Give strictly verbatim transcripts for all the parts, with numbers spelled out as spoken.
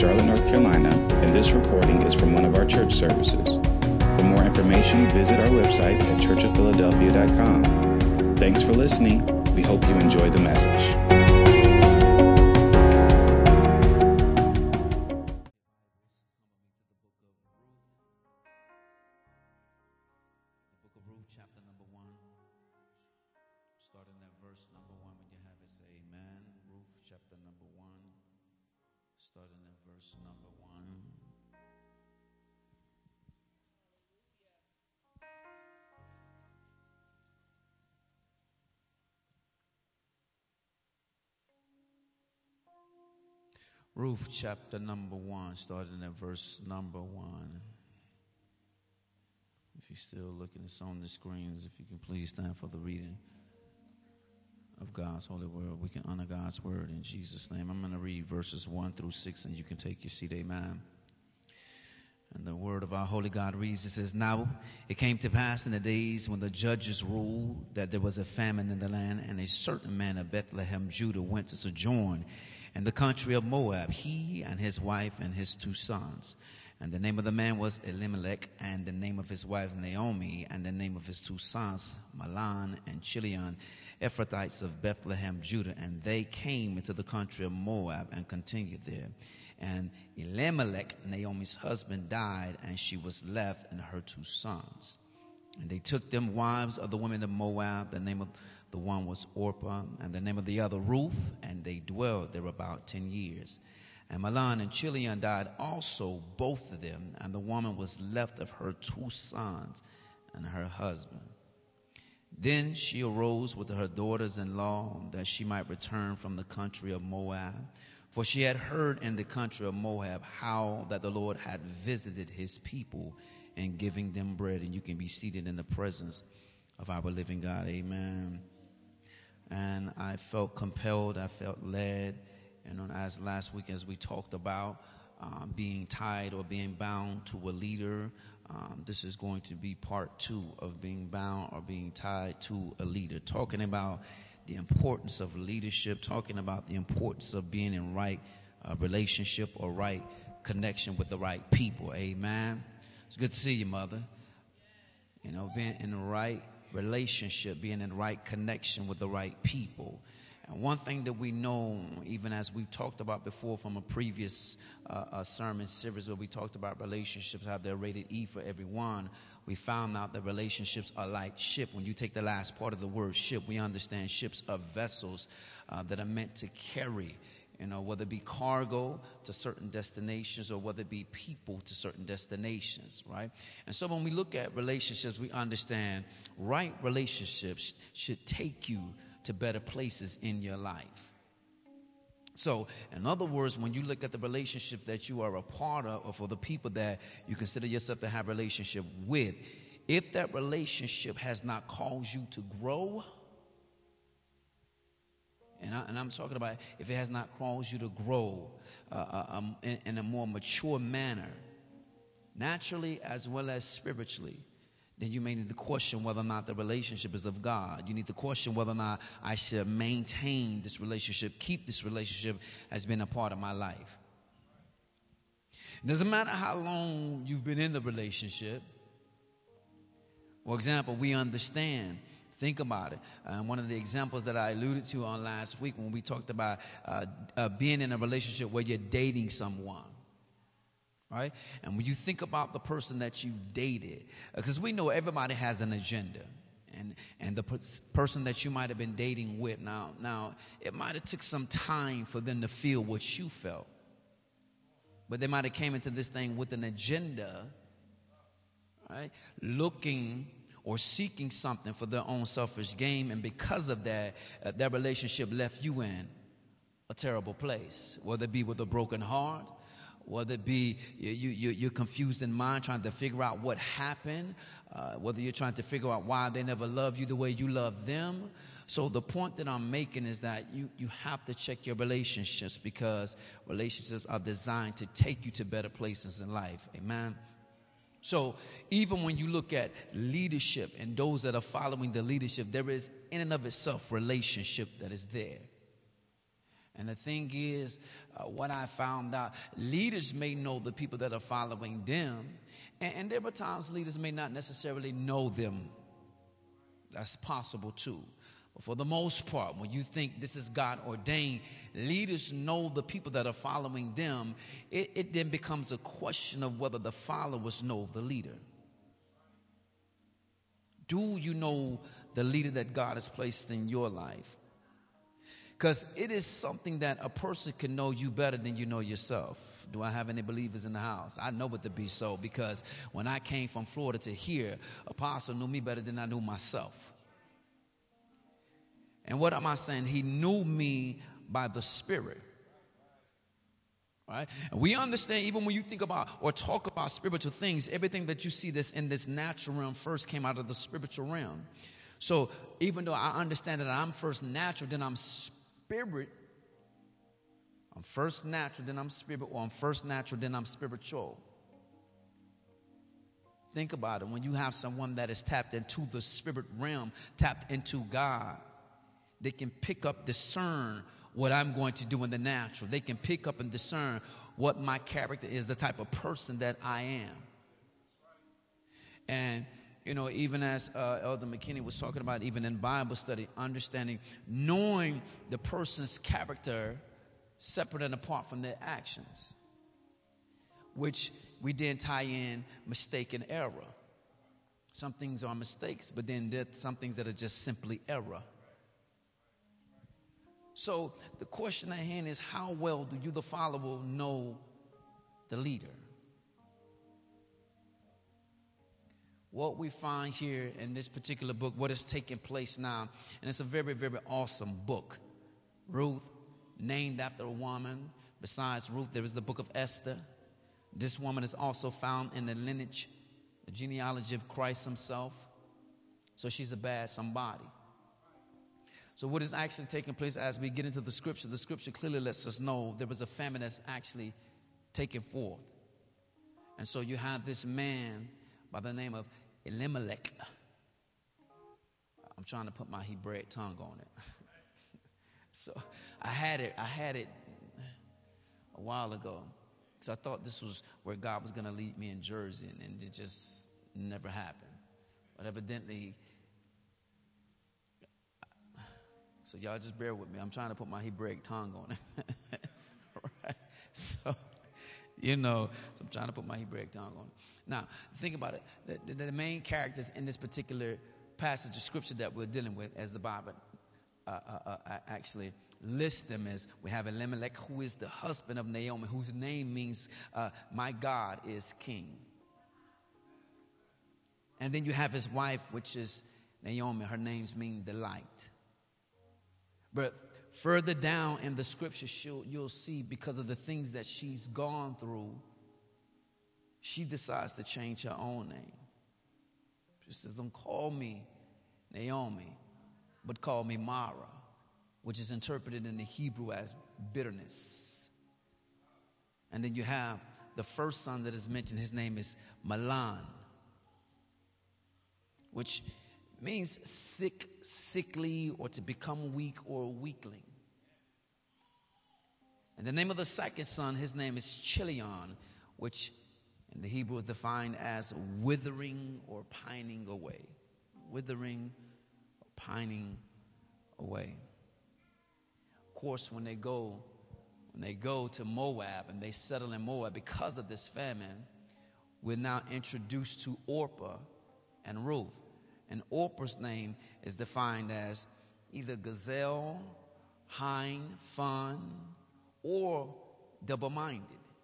Charlotte, North Carolina, and this recording is from one of our church services. For more information, visit our website at church of philadelphia dot com. Thanks for listening. We hope you enjoy the message. Ruth chapter number one, starting at verse number one. If you're still looking, it's on the screens. If you can please stand for the reading of God's holy word. We can honor God's word in Jesus' name. I'm going to read verses one through six, and you can take your seat. Amen. And the word of our holy God reads, it says, "Now it came to pass in the days when the judges ruled that there was a famine in the land, and a certain man of Bethlehem, Judah, went to sojourn in the country of Moab, he and his wife and his two sons. And the name of the man was Elimelech, and the name of his wife Naomi, and the name of his two sons Mahlon and Chilion, Ephrathites of Bethlehem, Judah. And they came into the country of Moab and continued there. And Elimelech, Naomi's husband, died, and she was left and her two sons. And they took them wives of the women of Moab. The name of the one was Orpah, and the name of the other Ruth, and they dwelled there about ten years. And Mahlon and Chilion died also, both of them, and the woman was left of her two sons and her husband. Then she arose with her daughters-in-law, that she might return from the country of Moab. For she had heard in the country of Moab how that the Lord had visited his people in giving them bread." And you can be seated in the presence of our living God. Amen. And I felt compelled, I felt led, and you know, as last week as we talked about um, being tied or being bound to a leader, um, this is going to be part two of being bound or being tied to a leader, talking about the importance of leadership, talking about the importance of being in right uh, relationship or right connection with the right people. Amen. It's good to see you, Mother. You know, being in the right relationship, being in the right connection with the right people. And one thing that we know, even as we've talked about before from a previous uh, uh, sermon series where we talked about relationships, how they're rated E for every one, we found out that relationships are like ship. When you take the last part of the word ship, we understand ships are vessels uh, that are meant to carry, you know, whether it be cargo to certain destinations or whether it be people to certain destinations, right? And so when we look at relationships, we understand right relationships should take you to better places in your life. So, in other words, when you look at the relationship that you are a part of, or for the people that you consider yourself to have a relationship with, if that relationship has not caused you to grow, and, I, and I'm talking about if it has not caused you to grow uh, um, in, in a more mature manner, naturally as well as spiritually, then you may need to question whether or not the relationship is of God. You need to question whether or not I should maintain this relationship, keep this relationship as being a part of my life. It doesn't matter how long you've been in the relationship. For example, we understand. Think about it. Uh, one of the examples that I alluded to on last week when we talked about uh, uh, being in a relationship where you're dating someone. Right? And when you think about the person that you've dated, because uh, we know everybody has an agenda. And and the p- person that you might have been dating with, now, now it might have took some time for them to feel what you felt. But they might have came into this thing with an agenda, right? Looking or seeking something for their own selfish gain. And because of that, uh, that relationship left you in a terrible place, whether it be with a broken heart, whether it be you, you, you're confused in mind trying to figure out what happened, uh, whether you're trying to figure out why they never loved you the way you love them. So the point that I'm making is that you, you have to check your relationships, because relationships are designed to take you to better places in life. Amen. So even when you look at leadership and those that are following the leadership, there is in and of itself relationship that is there. And the thing is, uh, what I found out, leaders may know the people that are following them, and, and there are times leaders may not necessarily know them. That's possible too. But for the most part, when you think this is God ordained, leaders know the people that are following them. It, it then becomes a question of whether the followers know the leader. Do you know the leader that God has placed in your life? Because it is something that a person can know you better than you know yourself. Do I have any believers in the house? I know it to be so, because when I came from Florida to here, Apostle knew me better than I knew myself. And what am I saying? He knew me by the Spirit. Right? And we understand, even when you think about or talk about spiritual things, everything that you see that's in this natural realm first came out of the spiritual realm. So even though I understand that I'm first natural, then I'm spirit. I'm first natural, then I'm spirit, or I'm first natural, then I'm spiritual. Think about it. When you have someone that is tapped into the spirit realm, tapped into God, they can pick up, discern what I'm going to do in the natural. They can pick up and discern what my character is, the type of person that I am. And, you know, even as uh, Elder McKinney was talking about, even in Bible study, understanding, knowing the person's character separate and apart from their actions, which we then tie in mistake and error. Some things are mistakes, but then there's some things that are just simply error. So the question at hand is, how well do you, the follower, know the leader? What we find here in this particular book, what is taking place now, and it's a very, very awesome book. Ruth, named after a woman. Besides Ruth, there is the book of Esther. This woman is also found in the lineage, the genealogy of Christ himself. So she's a bad somebody. So what is actually taking place as we get into the scripture, the scripture clearly lets us know there was a famine that's actually taken forth. And so you have this man by the name of Elimelech. I'm trying to put my Hebraic tongue on it. So I had it, I had it a while ago. So I thought this was where God was going to lead me in Jersey, and, and it just never happened. But evidently, so y'all just bear with me. I'm trying to put my Hebraic tongue on it. Right? So, you know, so I'm trying to put my Hebraic tongue on it. Now, think about it. The, the, the main characters in this particular passage of scripture that we're dealing with, as the Bible uh, uh, uh, actually lists them, as we have Elimelech, who is the husband of Naomi, whose name means uh, my God is king. And then you have his wife, which is Naomi. Her names mean delight. But further down in the scripture, you'll see, because of the things that she's gone through, she decides to change her own name. She says, don't call me Naomi, but call me Mara, which is interpreted in the Hebrew as bitterness. And then you have the first son that is mentioned. His name is Mahlon, which means sick, sickly, or to become weak or a weakling. And the name of the second son, his name is Chilion, which in the Hebrew is defined as withering or pining away. Withering or pining away. Of course, when they go, when they go to Moab and they settle in Moab because of this famine, we're now introduced to Orpah and Ruth. And Orpah's name is defined as either gazelle, hind, fun, or double-minded.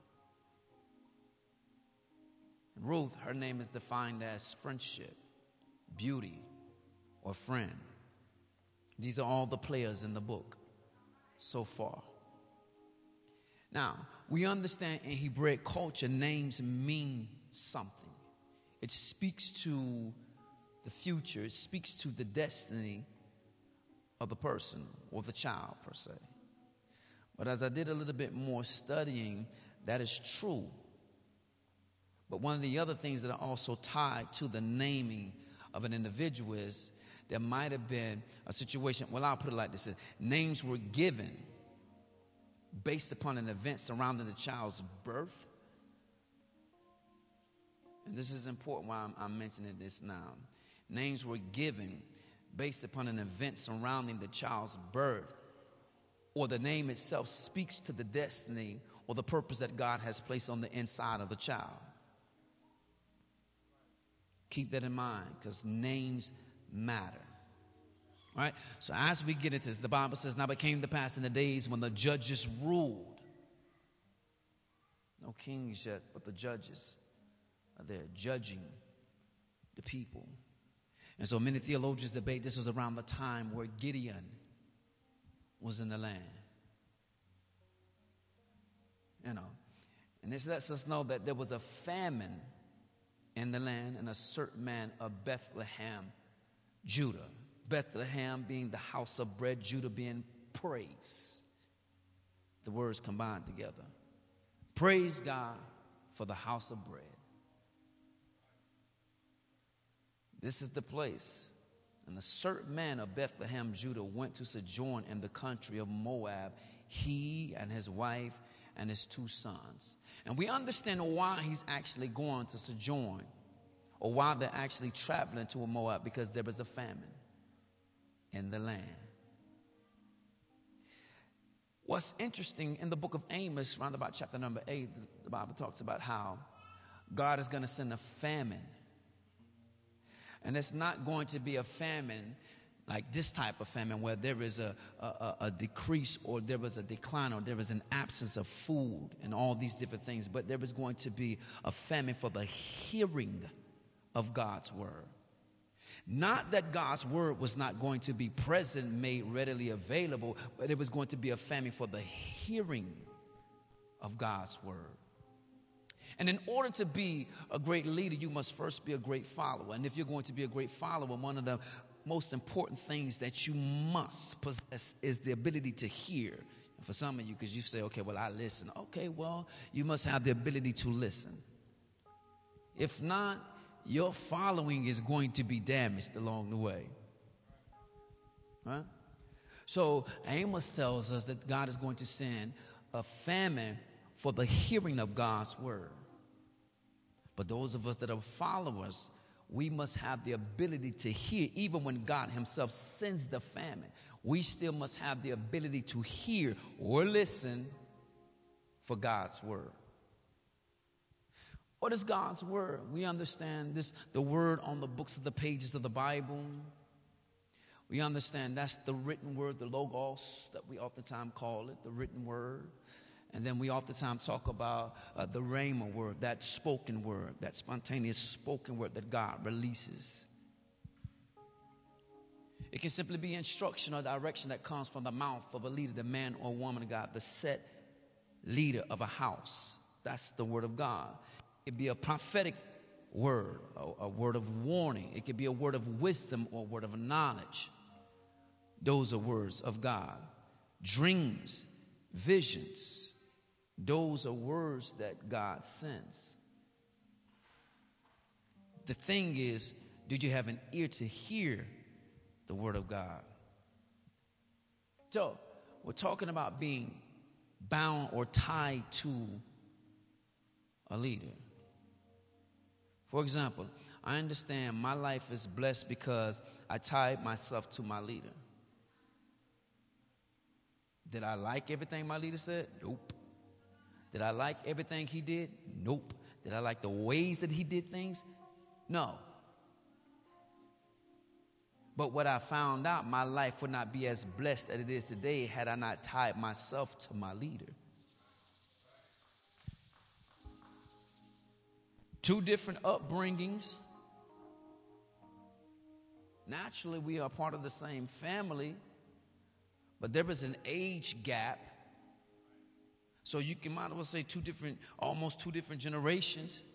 Ruth, her name is defined as friendship, beauty, or friend. These are all the players in the book so far. Now, we understand in Hebraic culture, names mean something. It speaks to the future. It speaks to the destiny of the person or the child, per se. But as I did a little bit more studying, that is true. But one of the other things that are also tied to the naming of an individual is there might have been a situation, well, I'll put it like this. Names were given based upon an event surrounding the child's birth. And this is important why I'm, I'm mentioning this now. Names were given based upon an event surrounding the child's birth, or the name itself speaks to the destiny or the purpose that God has placed on the inside of the child. Keep that in mind, because names matter. All right? So as we get into this, the Bible says, now it came to pass in the days when the judges ruled. No kings yet, but the judges are there judging the people. And so many theologians debate this was around the time where Gideon was in the land. You know, and this lets us know that there was a famine in the land, and a certain man of Bethlehem, Judah. Bethlehem being the house of bread, Judah being praise. The words combined together. Praise God for the house of bread. This is the place. And a certain man of Bethlehem, Judah, went to sojourn in the country of Moab, he and his wife and his two sons. And we understand why he's actually going to sojourn, or why they're actually traveling to Moab, because there was a famine in the land. What's interesting in the book of Amos, around about chapter number eight, the Bible talks about how God is going to send a famine. And it's not going to be a famine like this type of famine where there is a, a, a decrease, or there is a decline, or there is an absence of food and all these different things. But there is going to be a famine for the hearing of God's word. Not that God's word was not going to be present, made readily available, but it was going to be a famine for the hearing of God's word. And in order to be a great leader, you must first be a great follower. And if you're going to be a great follower, one of the most important things that you must possess is the ability to hear. And for some of you, because you say, okay, well, I listen. Okay, well, you must have the ability to listen. If not, your following is going to be damaged along the way. Right? So Amos tells us that God is going to send a famine for the hearing of God's word. But those of us that are followers, we must have the ability to hear. Even when God himself sends the famine, we still must have the ability to hear or listen for God's word. What is God's word? We understand this, the word on the books of the pages of the Bible. We understand that's the written word, the logos, that we oftentimes call it, the written word. And then we oftentimes talk about uh, the rhema word, that spoken word, that spontaneous spoken word that God releases. It can simply be instruction or direction that comes from the mouth of a leader, the man or woman of God, the set leader of a house. That's the word of God. It could be a prophetic word, a, a word of warning. It could be a word of wisdom or a word of knowledge. Those are words of God. Dreams, visions, those are words that God sends. The thing is, do you have an ear to hear the word of God? So, we're talking about being bound or tied to a leader. For example, I understand my life is blessed because I tied myself to my leader. Did I like everything my leader said? Nope. Did I like everything he did? Nope. Did I like the ways that he did things? No. But what I found out, my life would not be as blessed as it is today had I not tied myself to my leader. Two different upbringings. Naturally, we are part of the same family, but there is an age gap. So you can might as well say two different, almost two different generations.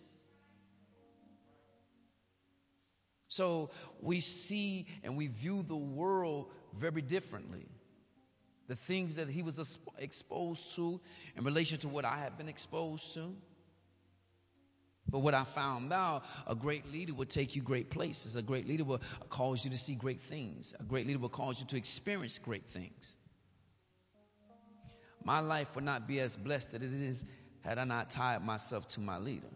So we see and we view the world very differently. The things that he was exposed to in relation to what I have been exposed to. But what I found out, a great leader will take you great places. A great leader will cause you to see great things. A great leader will cause you to experience great things. My life would not be as blessed as it is had I not tied myself to my leader.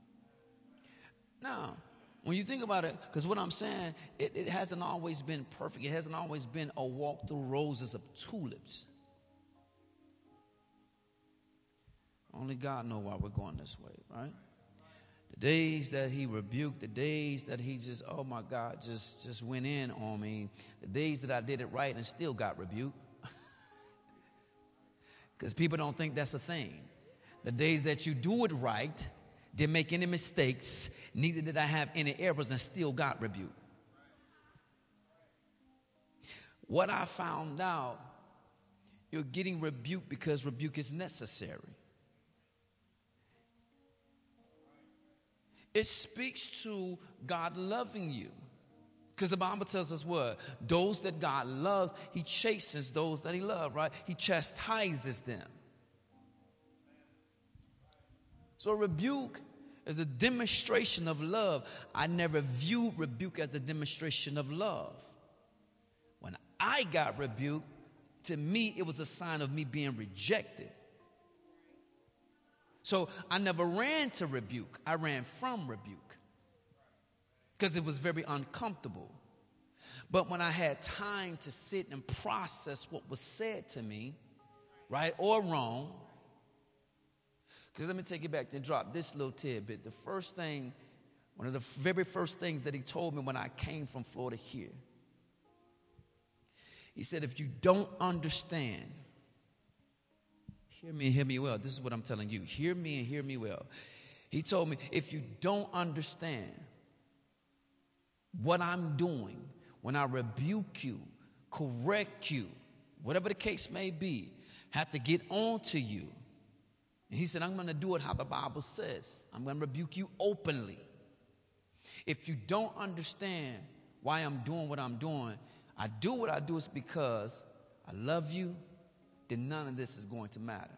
Now, when you think about it, because what I'm saying, it, it hasn't always been perfect. It hasn't always been a walk through roses of tulips. Only God knows why we're going this way, right? The days that he rebuked, the days that he just, oh my God, just, just went in on me, the days that I did it right and still got rebuked. Because people don't think that's a thing. The days that you do it right, didn't make any mistakes, neither did I have any errors and still got rebuked. What I found out, you're getting rebuked because rebuke is necessary. It speaks to God loving you. Because the Bible tells us what? Those that God loves, he chastens those that he loves, right? He chastises them. So rebuke is a demonstration of love. I never viewed rebuke as a demonstration of love. When I got rebuked, to me, it was a sign of me being rejected. So I never ran to rebuke. I ran from rebuke because it was very uncomfortable. But when I had time to sit and process what was said to me, right or wrong, because let me take you back and drop this little tidbit. The first thing, one of the very first things that he told me when I came from Florida here, he said, if you don't understand, hear me and hear me well. This is what I'm telling you. Hear me and hear me well. He told me, if you don't understand what I'm doing when I rebuke you, correct you, whatever the case may be, have to get on to you. And he said, I'm going to do it how the Bible says. I'm going to rebuke you openly. If you don't understand why I'm doing what I'm doing, I do what I do is because I love you, then none of this is going to matter.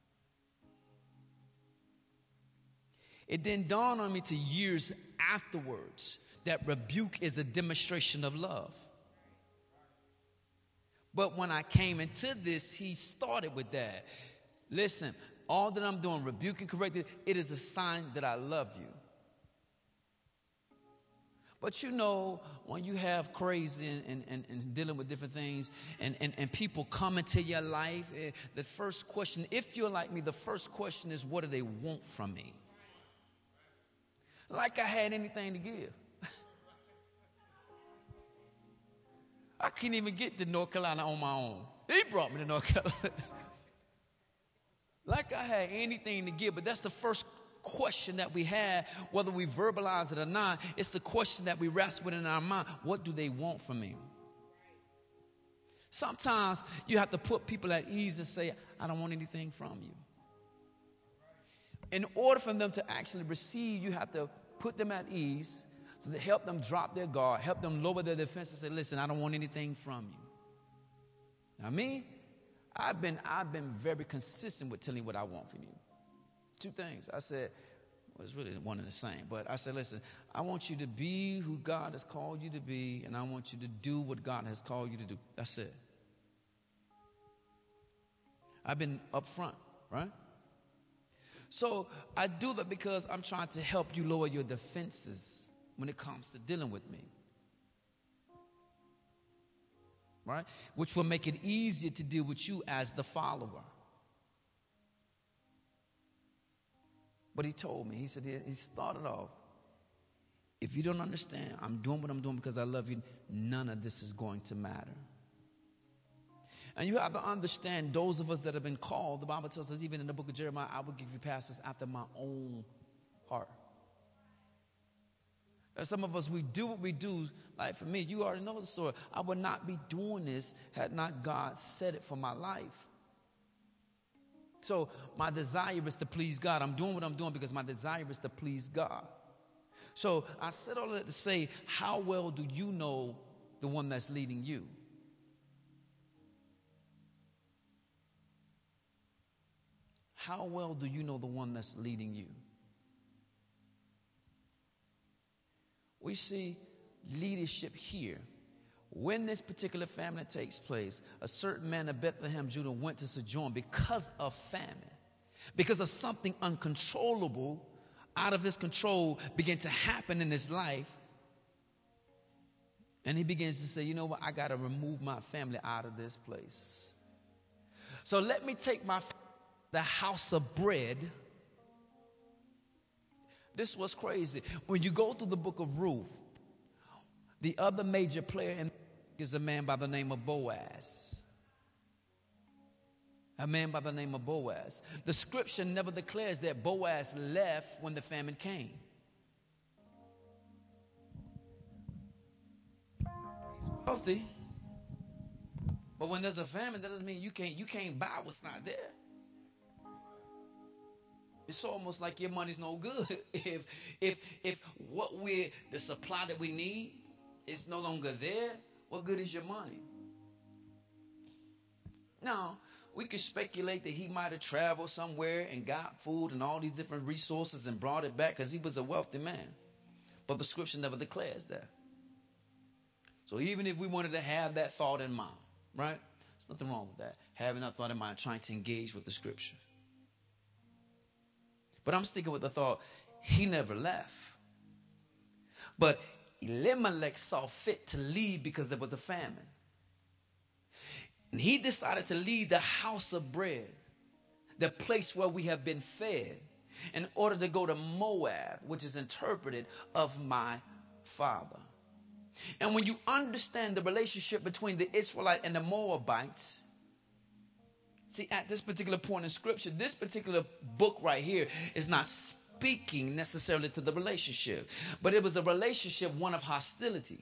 It then dawned on me to years afterwards that rebuke is a demonstration of love. But when I came into this, he started with that. Listen, all that I'm doing, rebuking, correcting, it is a sign that I love you. But you know, when you have crazy and, and, and, and dealing with different things and, and, and people come into your life, eh, the first question, if you're like me, the first question is, what do they want from me? Like I had anything to give. I couldn't even get to North Carolina on my own. He brought me to North Carolina. Like I had anything to give, but that's the first question that we had, whether we verbalize it or not. It's the question that we wrestle with in our mind. What do they want from me? Sometimes you have to put people at ease and say, I don't want anything from you. In order for them to actually receive, you have to put them at ease, so to help them drop their guard, help them lower their defense and say, listen, I don't want anything from you. Now me, I've been, I've been very consistent with telling you what I want from you. Two things. I said, well, it's really one and the same, but I said, listen, I want you to be who God has called you to be, and I want you to do what God has called you to do. That's it. I've been upfront, right? So I do that because I'm trying to help you lower your defenses when it comes to dealing with me. Right? Which will make it easier to deal with you as the follower. But he told me, he said, he started off, if you don't understand, I'm doing what I'm doing because I love you, none of this is going to matter. And you have to understand, those of us that have been called, the Bible tells us, even in the book of Jeremiah, I will give you pastors after my own heart. And some of us, we do what we do. Like for me, you already know the story. I would not be doing this had not God said it for my life. So my desire is to please God. I'm doing what I'm doing because my desire is to please God. So I said all that to say, how well do you know the one that's leading you? How well do you know the one that's leading you? We see leadership here. when this particular famine takes place, a certain man of Bethlehem, Judah, went to sojourn because of famine, because of something uncontrollable, out of his control, began to happen in his life. And he begins to say, you know what, I got to remove my family out of this place. So let me take my the house of bread. This was crazy. When you go through the book of Ruth, the other major player in is a man by the name of Boaz. A man by the name of Boaz. The scripture never declares that Boaz left when the famine came. He's wealthy. But when there's a famine, that doesn't mean you can't you can't buy what's not there. It's almost like your money's no good. If if if what we're the supply that we need is no longer there, what good is your money? Now, we could speculate that he might have traveled somewhere and got food and all these different resources and brought it back because he was a wealthy man. But the scripture never declares that. So even if we wanted to have that thought in mind, right? There's nothing wrong with that. Having that thought in mind, trying to engage with the scripture. But I'm sticking with the thought, he never left. But Elimelech saw fit to leave because there was a famine. And he decided to leave the house of bread, the place where we have been fed, in order to go to Moab, which is interpreted of my father. And when you understand the relationship between the Israelite and the Moabites, see, at this particular point in scripture, this particular book right here is not speaking necessarily to the relationship, but it was a relationship, one of hostility.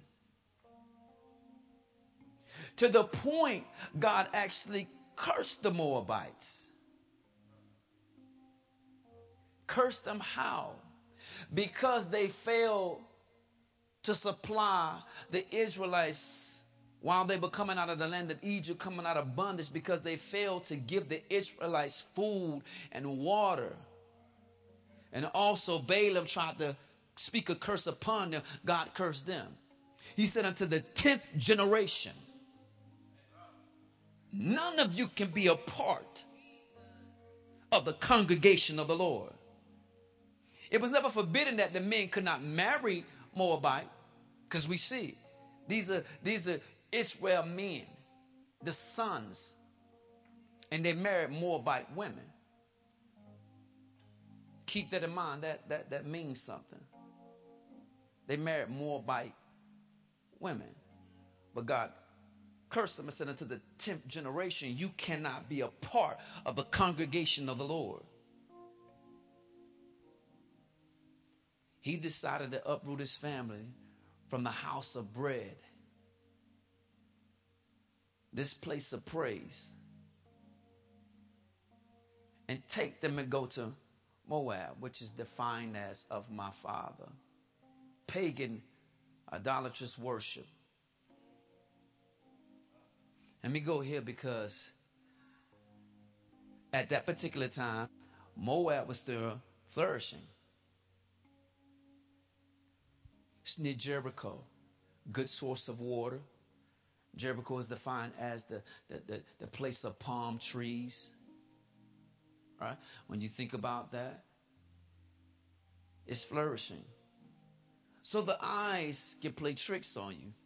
To the point, God actually cursed the Moabites. Cursed them how? Because they failed to supply the Israelites while they were coming out of the land of Egypt, coming out of bondage, because they failed to give the Israelites food and water. And also Balaam tried to speak a curse upon them. God cursed them. He said, unto the tenth generation, none of you can be a part of the congregation of the Lord. It was never forbidden that the men could not marry Moabite, because we see these are these are Israel men, the sons, and they married Moabite women. Keep that in mind. That that that means something. They married Moabite women, but God cursed them and said, unto the tenth generation, you cannot be a part of the congregation of the Lord. He decided to uproot his family from the house of bread, this place of praise, and take them and go to Moab, which is defined as of my father. Pagan, idolatrous worship. Let me go here because at that particular time, Moab was still flourishing. It's near Jericho, good source of water. Jericho is defined as the, the, the, the place of palm trees. Right? When you think about that, it's flourishing. So the eyes can play tricks on you.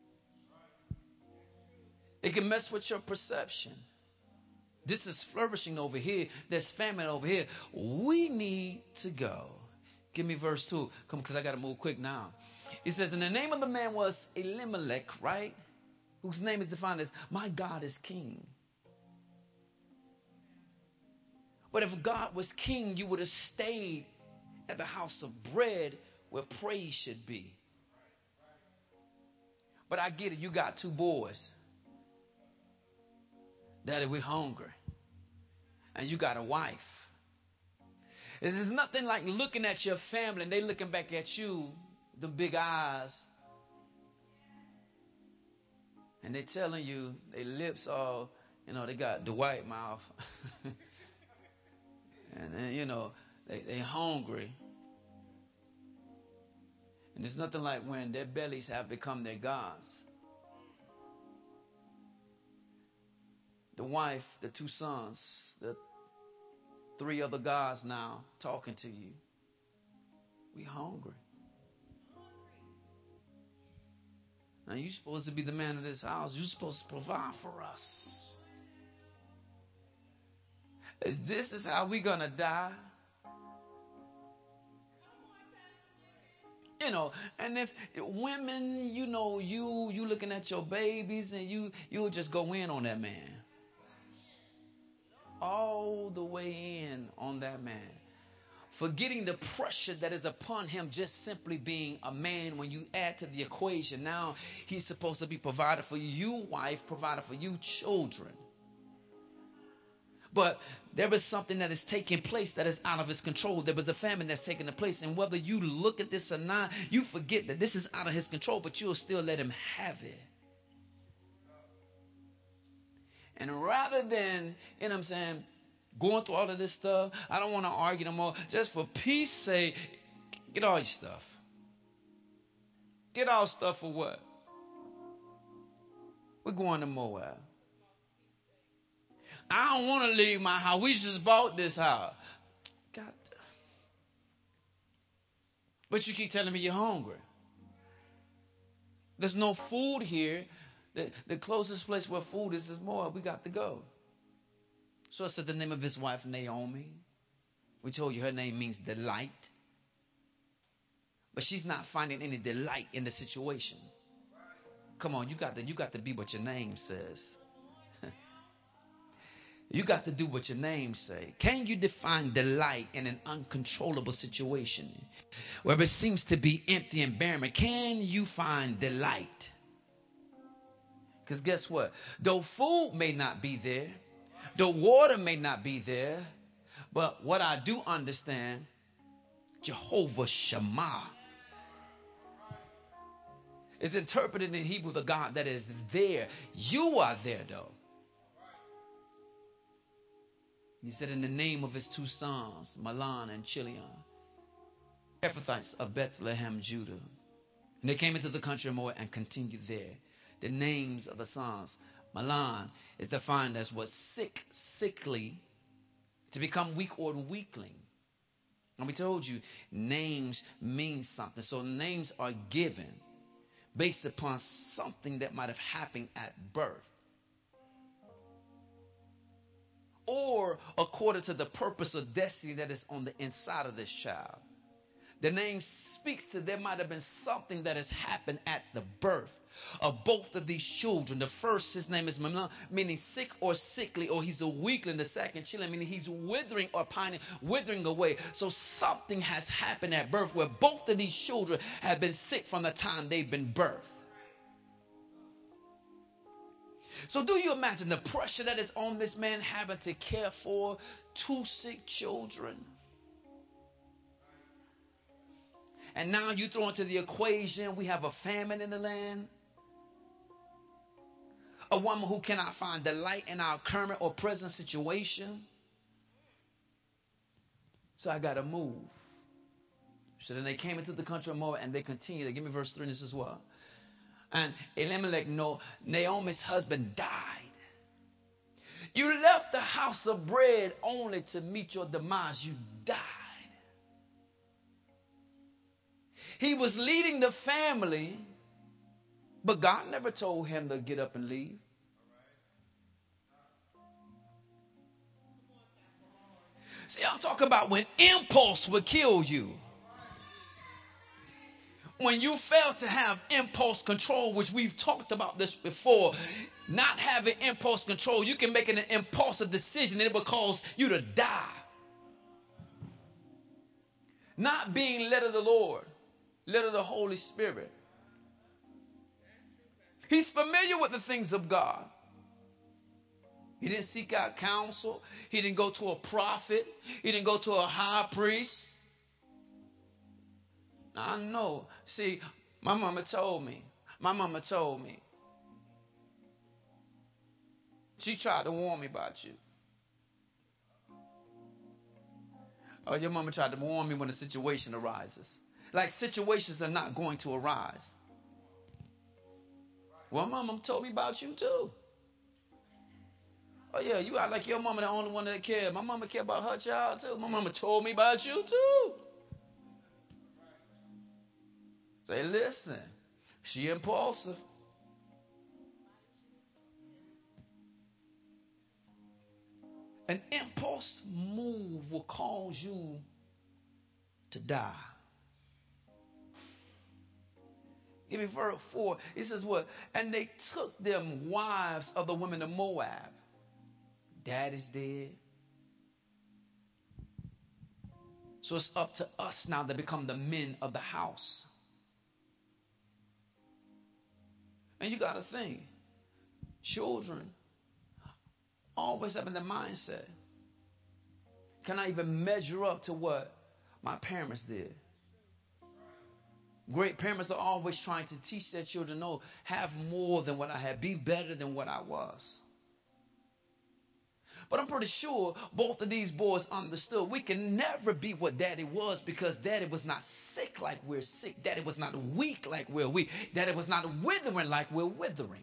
It can mess with your perception. This is flourishing over here. There's famine over here. We need to go. Give me verse two. Come, because I got to move quick now. It says, and the name of the man was Elimelech, right? Whose name is defined as, my God is king. But if God was king, you would have stayed at the house of bread where praise should be. But I get it. You got two boys. Daddy, we're hungry. And you got a wife. There's nothing like looking at your family and they looking back at you, the big eyes. And they telling you, their lips all, you know, they got the white mouth. and then, you know, they they hungry. And there's nothing like when their bellies have become their gods. the wife, the two sons, the three other guys now talking to you. We hungry. Now you're supposed to be the man of this house. You're supposed to provide for us. This is how we gonna die. You know, and if women, you know, you you looking at your babies and you you'll just go in on that man. All the way in on that man. Forgetting the pressure that is upon him just simply being a man. When you add to the equation, now he's supposed to be provided for you, wife, provided for you, children. But there is something that is taking place that is out of his control. There was a famine that's taking place. And whether you look at this or not, you forget that this is out of his control, but you'll still let him have it. And rather than, you know what I'm saying, going through all of this stuff, I don't want to argue no more. Just for peace sake, get all your stuff. Get all stuff for what? We're going to Moab. I don't want to leave my house. We just bought this house. God. But you keep telling me you're hungry. There's no food here. The, the closest place where food is is Moab. We got to go. So I said the name of his wife, Naomi. We told you her name means delight. But she's not finding any delight in the situation. Come on, you got to, you got to be what your name says. You got to do what your name say. Can you define delight in an uncontrollable situation where it seems to be empty and barren? Can you find delight? Because guess what? Though food may not be there, the water may not be there, but what I do understand, Jehovah Shammah is interpreted in Hebrew the God that is there. You are there though. He said in the name of his two sons, Mahlon and Chilion, Ephrathites of Bethlehem, Judah. And they came into the country of Moab and continued there. The names of the sons, Mahlon is defined as what? Sick, sickly, to become weak or weakling. And we told you names mean something. So names are given based upon something that might have happened at birth, or according to the purpose or destiny that is on the inside of this child. The name speaks to there might have been something that has happened at the birth of both of these children. The first, his name is Mahlon, meaning sick or sickly, or he's a weakling. The second, Chilion, meaning he's withering or pining, withering away. So something has happened at birth where both of these children have been sick from the time they've been birthed. So do you imagine the pressure that is on this man having to care for two sick children? And now you throw into the equation, we have a famine in the land. A woman who cannot find delight in our current or present situation. So I got to move. So then they came into the country of Moab and they continued. Give me verse three, and this is what. And Elimelech, no, Naomi's husband, died. You left the house of bread only to meet your demise. You died. He was leading the family, but God never told him to get up and leave. See, I'm talking about when impulse would kill you. When you fail to have impulse control, which we've talked about this before, not having impulse control, you can make an impulsive decision and it will cause you to die. Not being led of the Lord, led of the Holy Spirit. He's familiar with the things of God. He didn't seek out counsel. He didn't go to a prophet. He didn't go to a high priest. I know. See, my mama told me. My mama told me. She tried to warn me about you. Oh, your mama tried to warn me when a situation arises. Like situations are not going to arise. Well, mama told me about you too. Oh, yeah, you act like your mama the only one that cared. My mama cared about her child, too. My mama told me about you, too. Say, listen, she impulsive. An impulse move will cause you to die. Give me verse four. It says what? And they took them wives of the women of Moab. Dad is dead. So it's up to us now to become the men of the house. And you got to think, children always having the mindset, can I even measure up to what my parents did? Great parents are always trying to teach their children, no, have more than what I had, be better than what I was. But I'm pretty sure both of these boys understood we can never be what daddy was, because daddy was not sick like we're sick. Daddy was not weak like we're weak. Daddy was not withering like we're withering.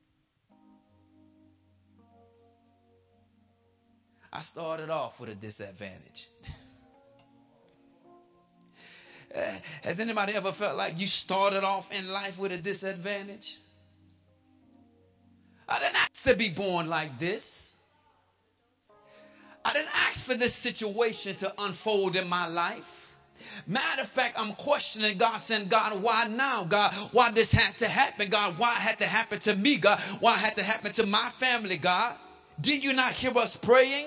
I started off with a disadvantage. Has anybody ever felt like you started off in life with a disadvantage? I didn't ask to be born like this. I didn't ask for this situation to unfold in my life. Matter of fact, I'm questioning God, saying, God, why now? God, why this had to happen? God, why it had to happen to me? God, why it had to happen to my family? God, did you not hear us praying?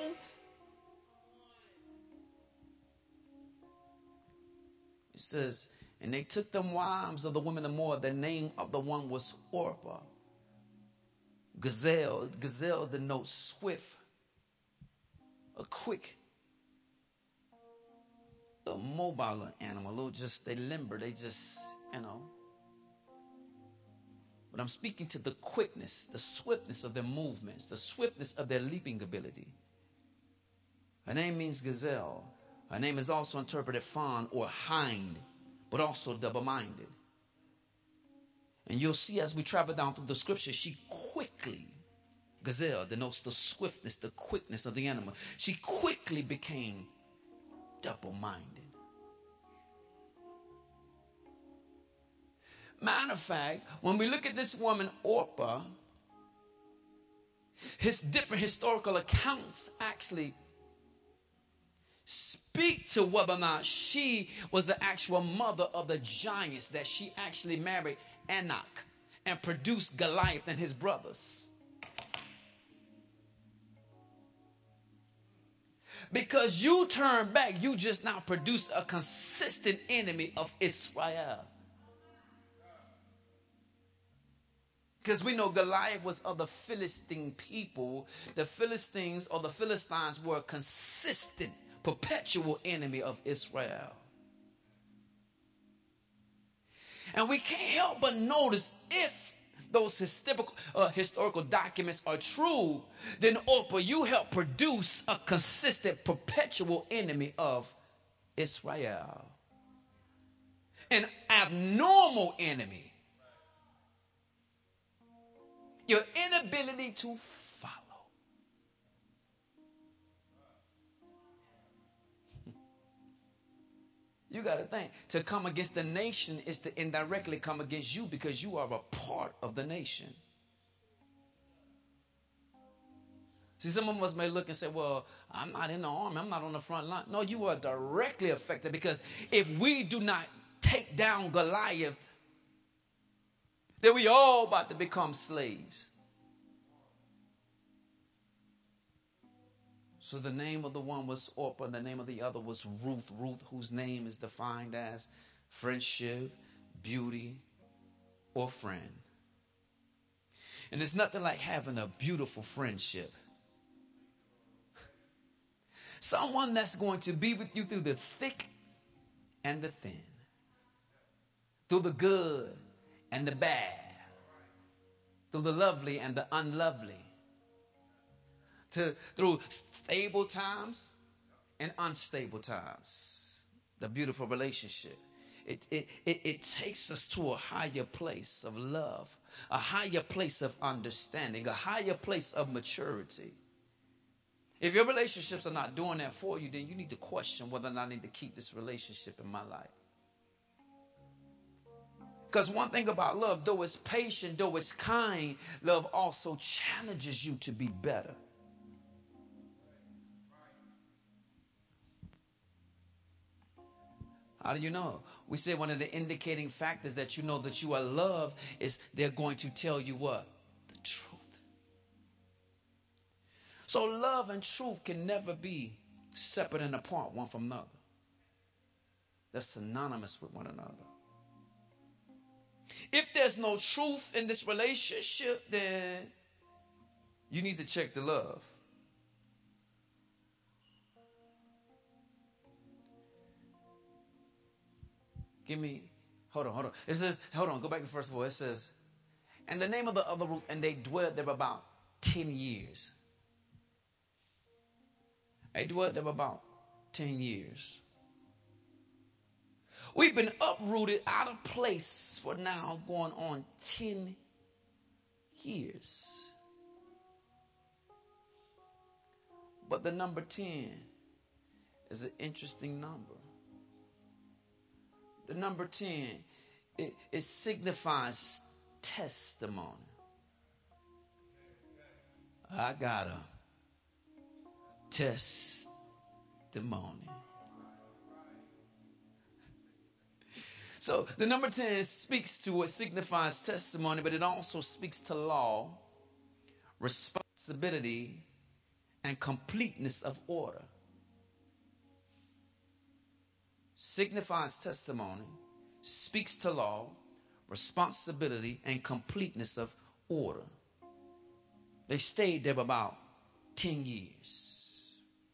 It says, and they took them wives of the women of Moab. The name of the one was Orpah. Gazelle. Gazelle denotes swift, a quick, a mobile animal. A little just, they limber. They just, you know. But I'm speaking to the quickness, the swiftness of their movements, the swiftness of their leaping ability. Her name means gazelle. Her name is also interpreted fawn or hind, but also double-minded. And you'll see as we travel down through the scripture, she quickly, gazelle denotes the swiftness, the quickness of the animal. She quickly became double-minded. Matter of fact, when we look at this woman, Orpah, his different historical accounts actually speak to whether or not she was the actual mother of the giants, that she actually married Anak and produced Goliath and his brothers. Because you turn back, you just now produce a consistent enemy of Israel. Because we know Goliath was of the Philistine people. The Philistines or the Philistines were a consistent, perpetual enemy of Israel. And we can't help but notice, if those historical, uh, historical documents are true, then Orpah, you help produce a consistent, perpetual enemy of Israel. An abnormal enemy. Your inability to follow. You got to think, to come against the nation is to indirectly come against you, because you are a part of the nation. See, some of us may look and say, well, I'm not in the army, I'm not on the front line. No, you are directly affected, because if we do not take down Goliath, then we all about to become slaves. So the name of the one was Orpah, and the name of the other was Ruth. Ruth, whose name is defined as friendship, beauty, or friend. And there's nothing like having a beautiful friendship. Someone that's going to be with you through the thick and the thin, through the good and the bad, through the lovely and the unlovely, to through stable times and unstable times. The beautiful relationship. It, it, it, it takes us to a higher place of love, a higher place of understanding, a higher place of maturity. If your relationships are not doing that for you, then you need to question whether or not I need to keep this relationship in my life. Because one thing about love, though it's patient, though it's kind, love also challenges you to be better. How do you know? We say one of the indicating factors that you know that you are loved is they're going to tell you what? The truth. So love and truth can never be separate and apart one from another. They're synonymous with one another. If there's no truth in this relationship, then you need to check the love. Give me, hold on, hold on. It says, hold on, go back to the first of all. It says, and the name of the other roof, and they dwelled there about ten years. They dwelled there about ten years. We've been uprooted out of place for now going on ten years. But the number ten is an interesting number. The number ten, it, it signifies testimony. I got a testimony. So the number ten speaks to, it signifies testimony, but it also speaks to law, responsibility, and completeness of order. Signifies testimony, speaks to law, responsibility, and completeness of order. They stayed there about ten years.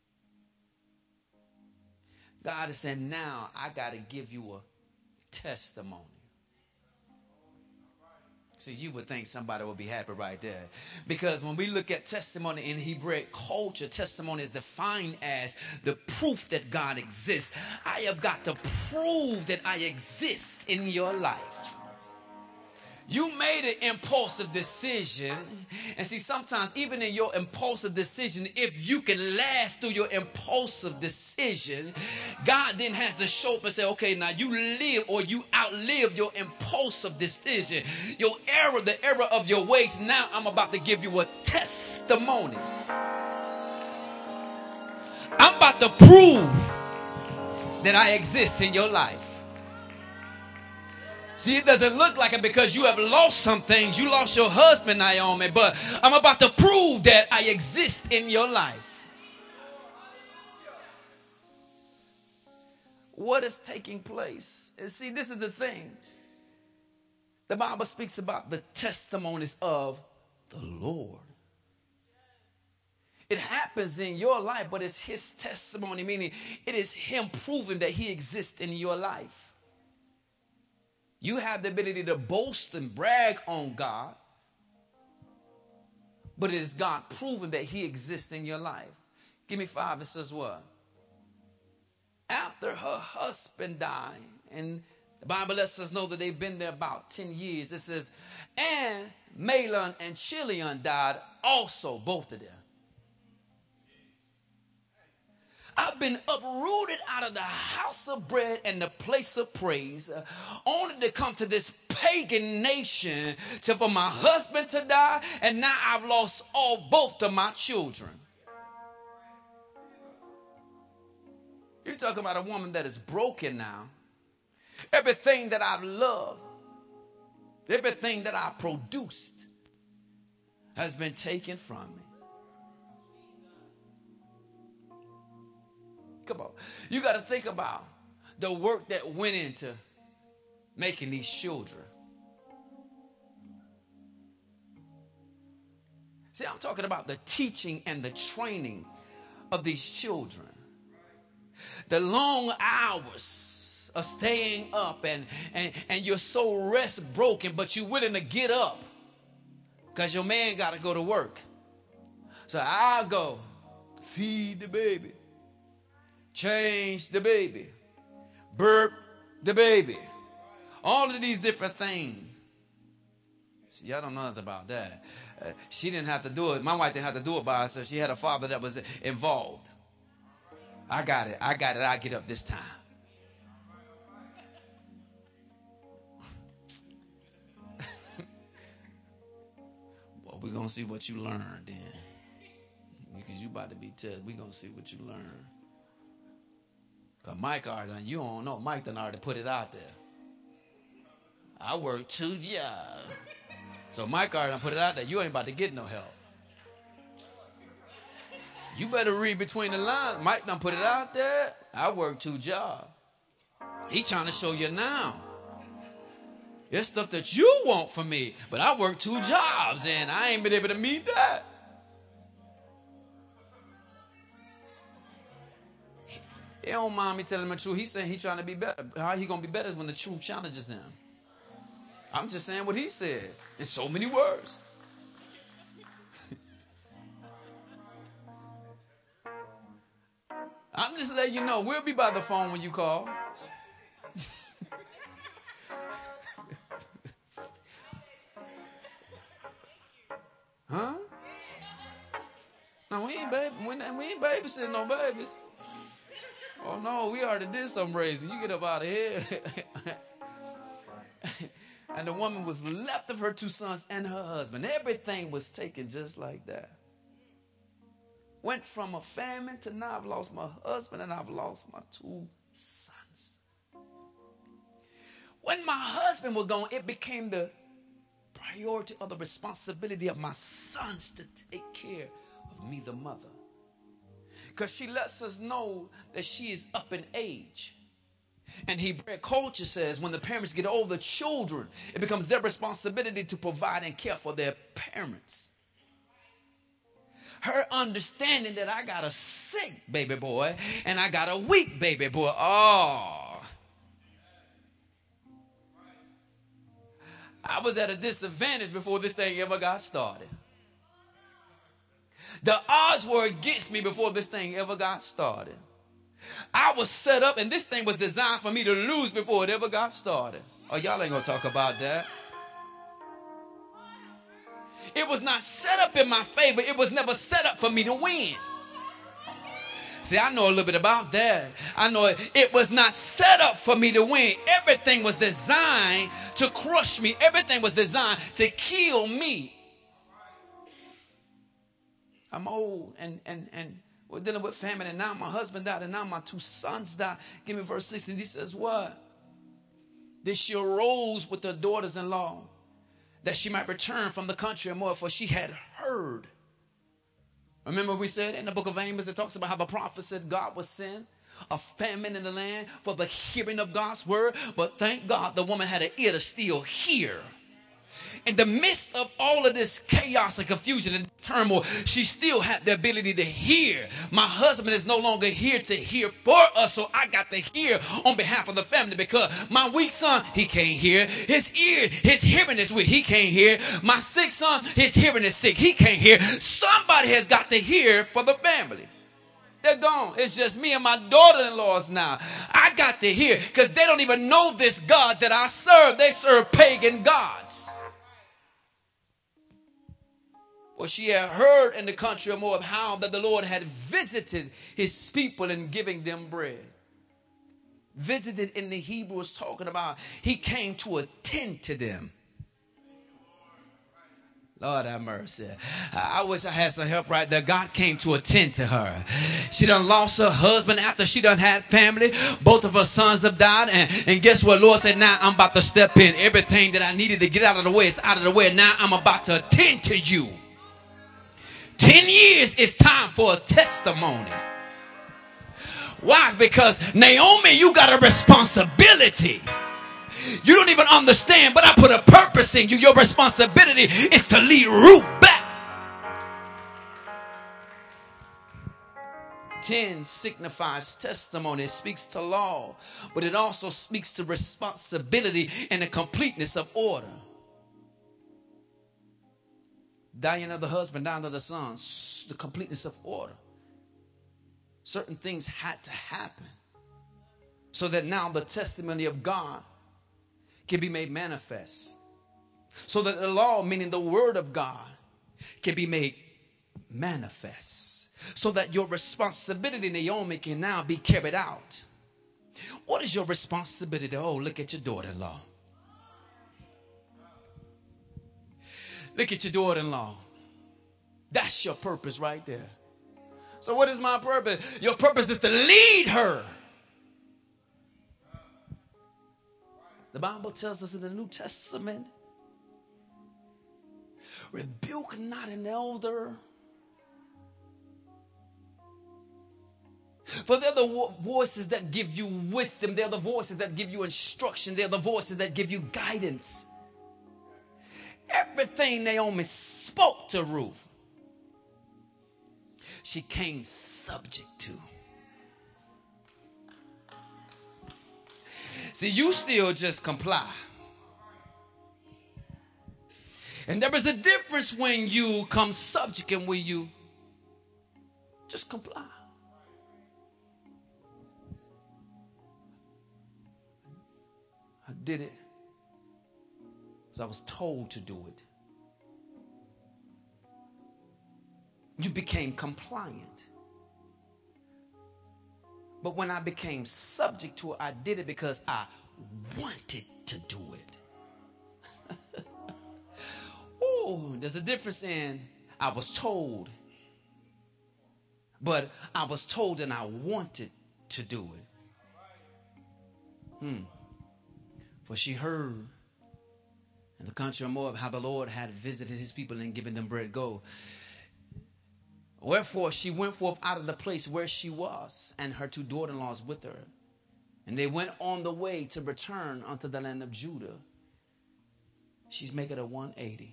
God is saying, now I got to give you a testimony. See, you would think somebody would be happy right there. Because when we look at testimony in Hebraic culture, testimony is defined as the proof that God exists. I have got to prove that I exist in your life. You made an impulsive decision. And see, sometimes even in your impulsive decision, if you can last through your impulsive decision, God then has to show up and say, okay, now you live or you outlive your impulsive decision. Your error, the error of your ways. Now I'm about to give you a testimony. I'm about to prove that I exist in your life. See, it doesn't look like it because you have lost some things. You lost your husband, Naomi, but I'm about to prove that I exist in your life. What is taking place? And see, this is the thing. The Bible speaks about the testimonies of the Lord. It happens in your life, but it's his testimony, meaning it is him proving that he exists in your life. You have the ability to boast and brag on God, but it is God proving that he exists in your life. Give me five. It says what? After her husband died, and the Bible lets us know that they've been there about ten years. It says, and Mahlon and Chilion died also, both of them. I've been uprooted out of the house of bread and the place of praise, uh, only to come to this pagan nation to for my husband to die, and now I've lost all both of my children. You're talking about a woman that is broken now. Everything that I've loved, everything that I produced has been taken from me. Come on. You got to think about the work that went into making these children. See, I'm talking about the teaching and the training of these children. The long hours of staying up and, and, and you're so rest broken, but you're willing to get up because your man got to go to work. So I'll go feed the baby. Change the baby, burp the baby, all of these different things. See, y'all don't know nothing about that. Uh, she didn't have to do it. My wife didn't have to do it by herself. She had a father that was involved. I got it. I got it. I get up this time. Well, we're going to see what you learned then. Because you about to be tested. We're going to see what you learn. Because Mike already, you don't know. Mike done already put it out there. I work two jobs. So Mike already done put it out there. You ain't about to get no help. You better read between the lines. Mike done put it out there. I work two jobs. He trying to show you now. It's stuff that you want from me. But I work two jobs and I ain't been able to meet that. He don't mind me telling him the truth. He's saying he's trying to be better. How he going to be better is when the truth challenges him. I'm just saying what he said in so many words. I'm just letting you know, we'll be by the phone when you call. Huh? No, we ain't baby. We ain't babysitting no babies. Oh no, we already did some raising. You get up out of here. And the woman was left of her two sons and her husband. Everything was taken just like that. Went from a famine to now I've lost my husband and I've lost my two sons. When my husband was gone, it became the priority of the responsibility of my sons to take care of me, the mother. Because she lets us know that she is up in age. And Hebrew culture says when the parents get older, children, it becomes their responsibility to provide and care for their parents. Her understanding that I got a sick baby boy and I got a weak baby boy. Oh. I was at a disadvantage before this thing ever got started. The odds were against me before this thing ever got started. I was set up and this thing was designed for me to lose before it ever got started. Oh, y'all ain't gonna talk about that. It was not set up in my favor. It was never set up for me to win. See, I know a little bit about that. I know it, it was not set up for me to win. Everything was designed to crush me. Everything was designed to kill me. I'm old and and and we're dealing with famine, and now my husband died, and now my two sons died. Give me verse sixteen. He says, what? This she arose with her daughters-in-law, that she might return from the country and more, for she had heard. Remember we said in the book of Amos, it talks about how the prophet said God would send a famine in the land for the hearing of God's word. But thank God the woman had an ear to still hear. In the midst of all of this chaos and confusion and turmoil, she still had the ability to hear. My husband is no longer here to hear for us, so I got to hear on behalf of the family, because my weak son, he can't hear. His ear, his hearing is weak. He can't hear. My sick son, his hearing is sick. He can't hear. Somebody has got to hear for the family. They're gone. It's just me and my daughter-in-laws now. I got to hear, because they don't even know this God that I serve. They serve pagan gods. Well, she had heard in the country of Moab how that the Lord had visited his people in giving them bread. Visited in the Hebrew is talking about he came to attend to them. Lord have mercy. I wish I had some help right there. God came to attend to her. She done lost her husband after she done had family. Both of her sons have died. And, and guess what? Lord said, now I'm about to step in. Everything that I needed to get out of the way is out of the way. Now I'm about to attend to you. Ten years is time for a testimony. Why? Because Naomi, you got a responsibility. You don't even understand, but I put a purpose in you. Your responsibility is to lead Ruth back. Ten signifies testimony. It speaks to law, but it also speaks to responsibility and the completeness of order. Dying of the husband, dying of the sons, the completeness of order. Certain things had to happen so that now the testimony of God can be made manifest. So that the law, meaning the word of God, can be made manifest. So that your responsibility, Naomi, can now be carried out. What is your responsibility? Oh, look at your daughter-in-law. Look at your daughter-in-law. That's your purpose right there. So what is my purpose? Your purpose is to lead her. The Bible tells us in the New Testament, rebuke not an elder. For they're the vo- voices that give you wisdom. They're the voices that give you instruction. They're the voices that give you guidance. Everything Naomi spoke to Ruth, she came subject to. See, you still just comply. And there is a difference when you come subject and when you just comply. I did it because I was told to do it. You became compliant. But when I became subject to it, I did it because I wanted to do it. Oh, there's a difference in I was told, but I was told and I wanted to do it. Hmm. For she heard in the country of Moab how the Lord had visited his people and given them bread. Go. Wherefore she went forth out of the place where she was, and her two daughter-in-laws with her. And they went on the way to return unto the land of Judah. She's making a one eighty.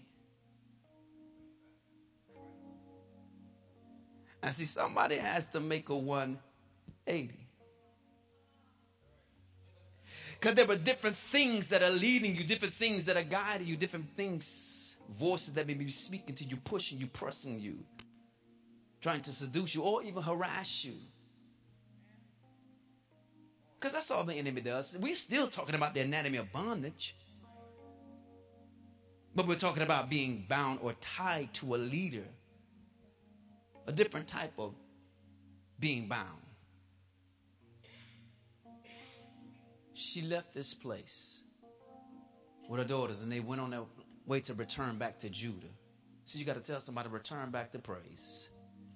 I see somebody has to make a one eighty. Because there are different things that are leading you, different things that are guiding you, different things, voices that may be speaking to you, pushing you, pressing you, trying to seduce you or even harass you. Because that's all the enemy does. We're still talking about the anatomy of bondage. But we're talking about being bound or tied to a leader. A different type of being bound. She left this place with her daughters and they went on their way to return back to Judah. So you got to tell somebody to return back to praise.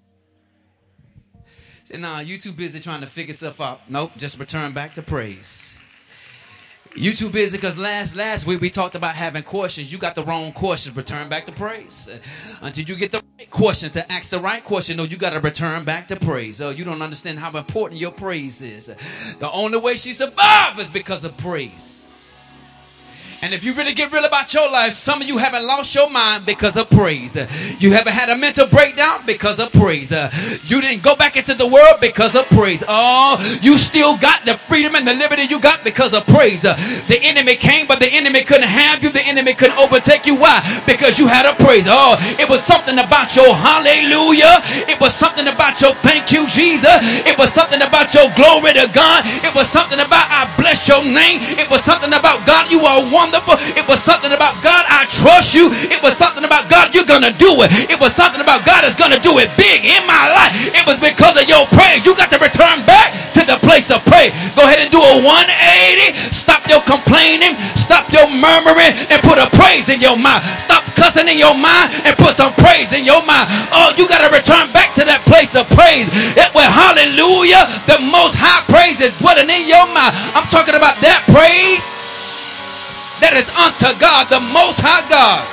Say, nah, you too busy trying to figure stuff out. Nope, just return back to praise. You too busy because last last week we talked about having questions. You got the wrong questions. Return back to praise. Uh, until you get the right question to ask the right question. No, you got to return back to praise. Oh, you don't understand how important your praise is. Uh, the only way she survived is because of praise. And if you really get real about your life, some of you haven't lost your mind because of praise. You haven't had a mental breakdown because of praise. You didn't go back into the world because of praise. Oh, you still got the freedom and the liberty you got because of praise. The enemy came, but the enemy couldn't have you. The enemy couldn't overtake you. Why? Because you had a praise. Oh, it was something about your hallelujah. It was something about your thank you, Jesus. It was something about your glory to God. It was something about I bless your name. It was something about God, you are one. It was something about God, I trust you. It was something about God, you're going to do it. It was something about God is going to do it big in my life. It was because of your praise. You got to return back to the place of praise. Go ahead and do a one eighty. Stop your complaining. Stop your murmuring and put a praise in your mouth. Stop cussing in your mind and put some praise in your mind. Oh, you got to return back to that place of praise. That where hallelujah, the most high praise is dwelling in your mouth. I'm talking about that praise that is unto God, the most high God.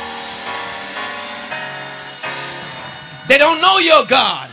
They don't know your God,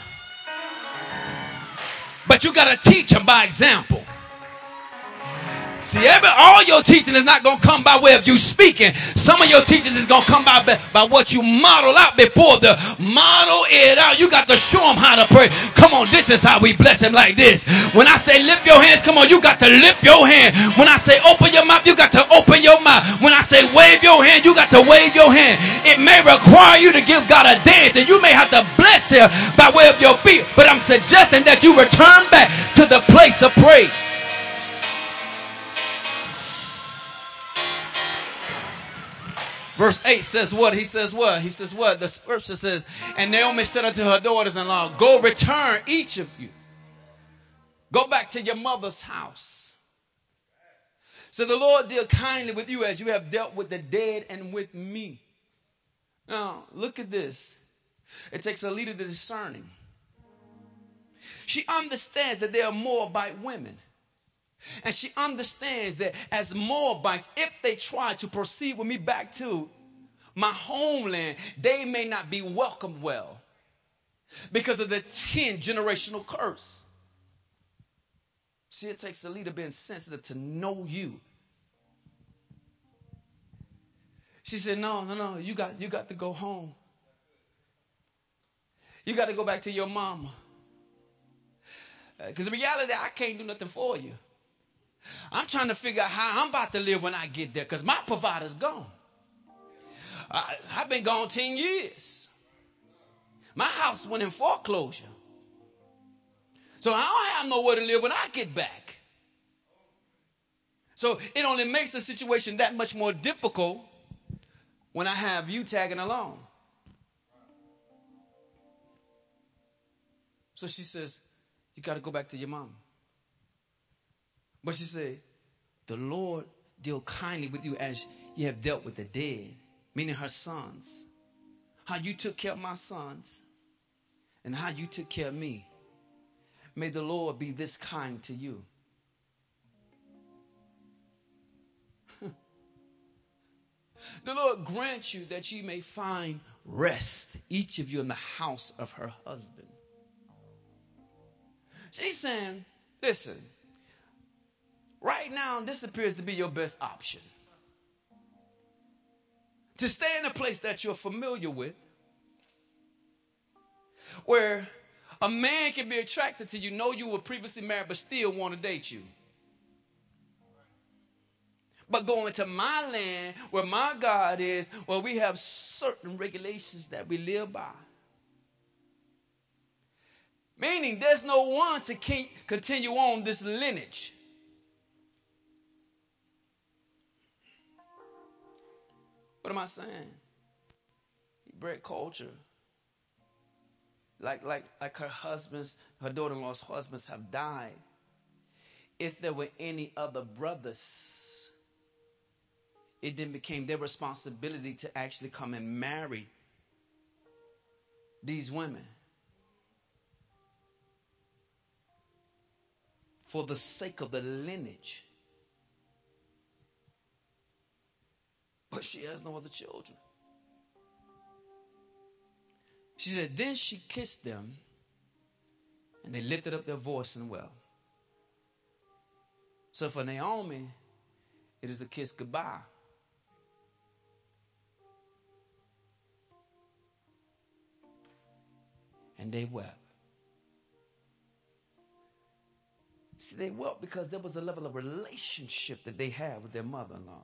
but you got to teach them by example. See, every, all your teaching is not going to come by way of you speaking. Some of your teaching is going to come by, by what you model out before the model it out. You got to show them how to pray. Come on, this is how we bless him like this. When I say lift your hands, come on, you got to lift your hand. When I say open your mouth, you got to open your mouth. When I say wave your hand, you got to wave your hand. It may require you to give God a dance, and you may have to bless him by way of your feet. But I'm suggesting that you return back to the place of praise. Verse eight says what? He says what? He says what? The scripture says, and Naomi said unto her daughters-in-law, go return each of you. Go back to your mother's house. So the Lord deal kindly with you as you have dealt with the dead and with me. Now, look at this. It takes a leader to discerning. She understands that there are Moabite women. And she understands that as Moabites, if they try to proceed with me back to my homeland, they may not be welcomed well because of the ten generational curse. See, it takes a leader being sensitive to know you. She said, no, no, no, you got, you got to go home. You got to go back to your mama. Because uh, in reality, I can't do nothing for you. I'm trying to figure out how I'm about to live when I get there because my provider's gone. I, I've been gone ten years. My house went in foreclosure. So I don't have nowhere to live when I get back. So it only makes the situation that much more difficult when I have you tagging along. So she says, you got to go back to your mom. But she said, the Lord deal kindly with you as you have dealt with the dead, meaning her sons. How you took care of my sons and how you took care of me. May the Lord be this kind to you. The Lord grant you that you may find rest, each of you in the house of her husband. She's saying, listen, right now, this appears to be your best option. To stay in a place that you're familiar with, where a man can be attracted to you, know you were previously married, but still want to date you. But going to my land, where my God is, where we have certain regulations that we live by. Meaning there's no one to keep, continue on this lineage. What am I saying? He bred culture. Like, like, like her husbands, her daughter-in-law's husbands have died. If there were any other brothers, it then became their responsibility to actually come and marry these women. For the sake of the lineage. But she has no other children. She said, then she kissed them, and they lifted up their voice and wept. So for Naomi, it is a kiss goodbye. And they wept. See, they wept because there was a level of relationship that they had with their mother-in-law.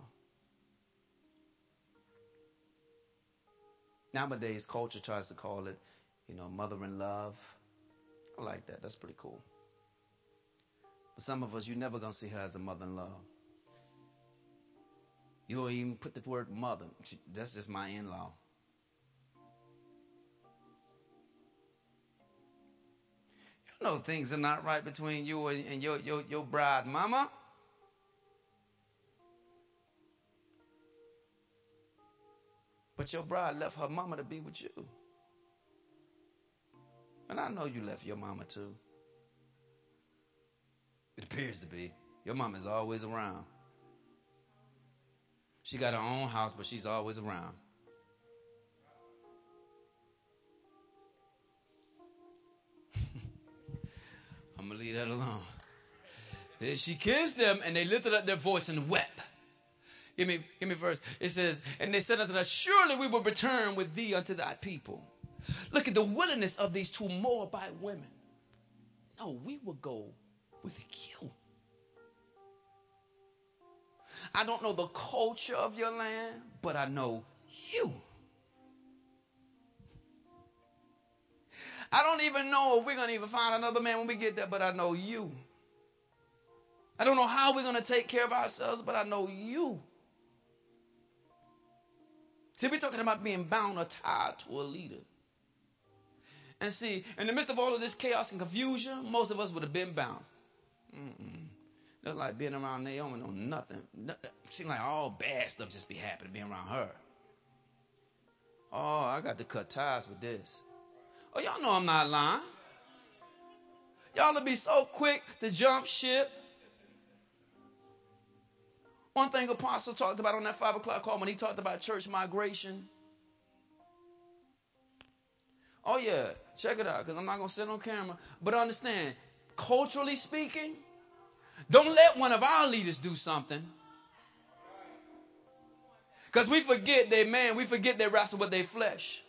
Nowadays, culture tries to call it, you know, mother-in-love. I like that. That's pretty cool. But some of us, you're never going to see her as a mother-in-law. You don't even put the word mother. That's just my in-law. You know things are not right between you and your, your, your bride mama. But your bride left her mama to be with you. And I know you left your mama too. It appears to be. Your mama is always around. She got her own house, but she's always around. I'm going to leave that alone. Then she kissed them, and they lifted up their voice and wept. Give me, give me a verse. It says, and they said unto her, surely we will return with thee unto thy people. Look at the willingness of these two Moabite women. No, we will go with you. I don't know the culture of your land, but I know you. I don't even know if we're going to even find another man when we get there, but I know you. I don't know how we're going to take care of ourselves, but I know you. See, we're talking about being bound or tied to a leader. And see, in the midst of all of this chaos and confusion, most of us would have been bound. Mm-mm. Look like being around Naomi on nothing. nothing. Seemed like all bad stuff just be happening being around her. Oh, I got to cut ties with this. Oh, y'all know I'm not lying. Y'all will be so quick to jump ship. One thing Apostle talked about on that five o'clock call when he talked about church migration. Oh, yeah. Check it out, because I'm not going to sit on camera. But understand, culturally speaking, don't let one of our leaders do something. Because we forget they man, we forget they wrestle with their flesh.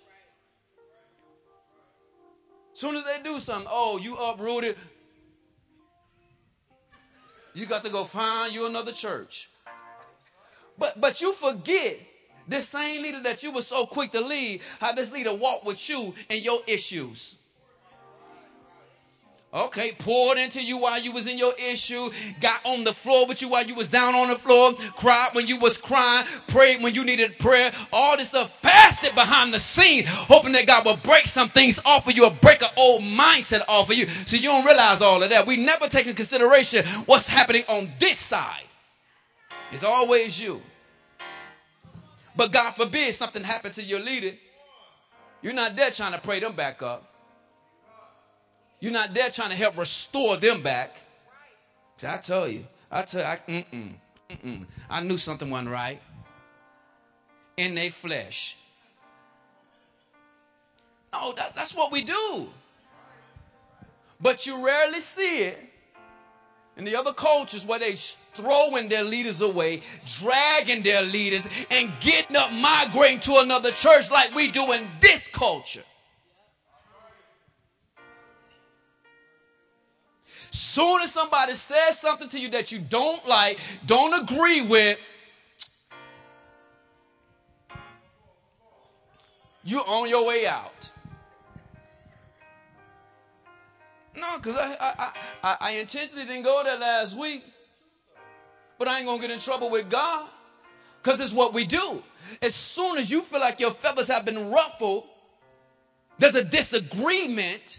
Soon as they do something, oh, you uprooted. You got to go find you another church. But but you forget this same leader that you were so quick to lead, how this leader walked with you and your issues. Okay, poured into you while you was in your issue, got on the floor with you while you was down on the floor, cried when you was crying, prayed when you needed prayer, all this stuff, fasted behind the scene, hoping that God will break some things off of you or break an old mindset off of you so you don't realize all of that. We never take into consideration what's happening on this side. It's always you. But God forbid something happened to your leader. You're not there trying to pray them back up. You're not there trying to help restore them back. See, I tell you, I tell you, I, mm-mm, mm-mm. I knew something wasn't right in their flesh. No, that, that's what we do. But you rarely see it in the other cultures where they throwing their leaders away, dragging their leaders, and getting up, migrating to another church like we do in this culture. Soon as somebody says something to you that you don't like, don't agree with, you're on your way out. No, because I, I, I, I intentionally didn't go there last week. But I ain't going to get in trouble with God. Because it's what we do. As soon as you feel like your feathers have been ruffled, there's a disagreement.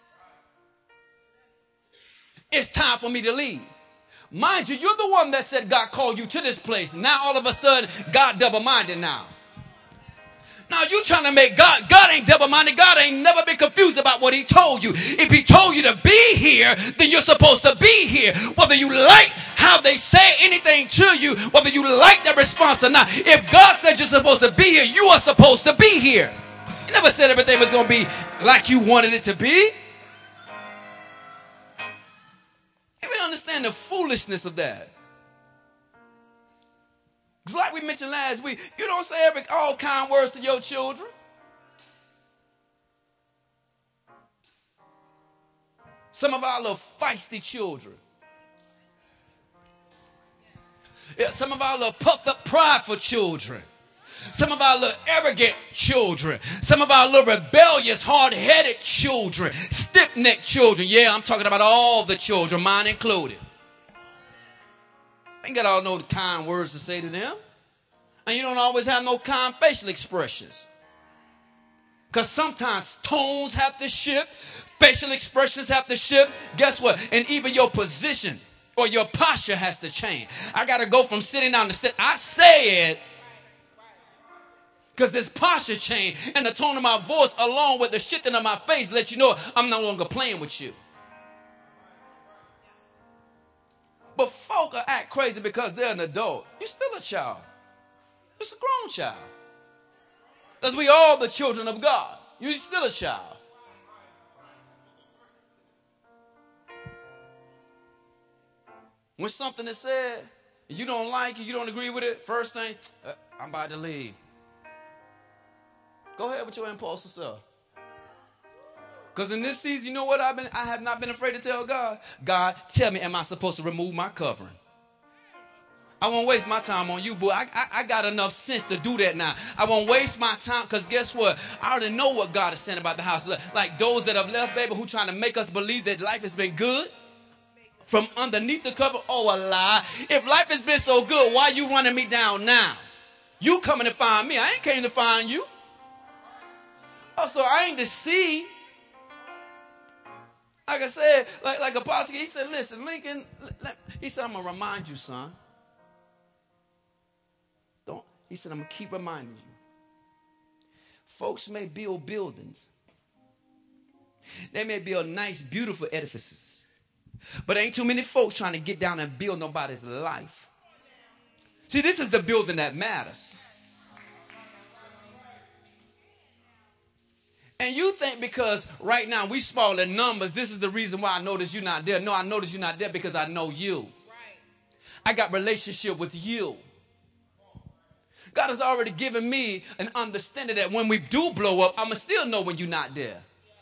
It's time for me to leave. Mind you, you're the one that said God called you to this place. Now all of a sudden, God double-minded now. Now you trying to make God, God ain't double-minded. God ain't never been confused about what he told you. If he told you to be here, then you're supposed to be here. Whether you like how they say anything to you, whether you like their response or not. If God said you're supposed to be here, you are supposed to be here. He never said everything was going to be like you wanted it to be. You don't understand the foolishness of that. It's like we mentioned last week, you don't say every all kind words to your children. Some of our little feisty children. Yeah, some of our little puffed up prideful children. Some of our little arrogant children. Some of our little rebellious, hard-headed children. Stiff-necked children. Yeah, I'm talking about all the children, mine included. I ain't got all no kind words to say to them. And you don't always have no kind facial expressions. Because sometimes tones have to shift. Facial expressions have to shift. Guess what? And even your position or your posture has to change. I got to go from sitting down to sit. I say it because this posture change and the tone of my voice along with the shifting of my face let you know I'm no longer playing with you. But folk will act crazy because they're an adult. You're still a child. You're a grown child. Because we all the children of God. You're still a child. When something is said, and you don't like it, you don't agree with it, first thing, uh, I'm about to leave. Go ahead with your impulsive self. Because in this season, you know what I've been? I have not been afraid to tell God. God, tell me, am I supposed to remove my covering? I won't waste my time on you, boy. I, I, I got enough sense to do that now. I won't waste my time because guess what? I already know what God is saying about the house. Like those that have left, baby, who trying to make us believe that life has been good. From underneath the cover, oh, a lie. If life has been so good, why are you running me down now? You coming to find me. I ain't came to find you. Oh, so I ain't to see. Like I said, like, like Apostle, he said, listen, Lincoln, let, he said, I'm going to remind you, son. Don't. He said, I'm going to keep reminding you. Folks may build buildings. They may build nice, beautiful edifices. But ain't too many folks trying to get down and build nobody's life. See, this is the building that matters. And you think because right now we small in numbers, this is the reason why I notice you're not there. No, I notice you're not there because I know you. I got relationship with you. God has already given me an understanding that when we do blow up, I'm going to still know when you're not there.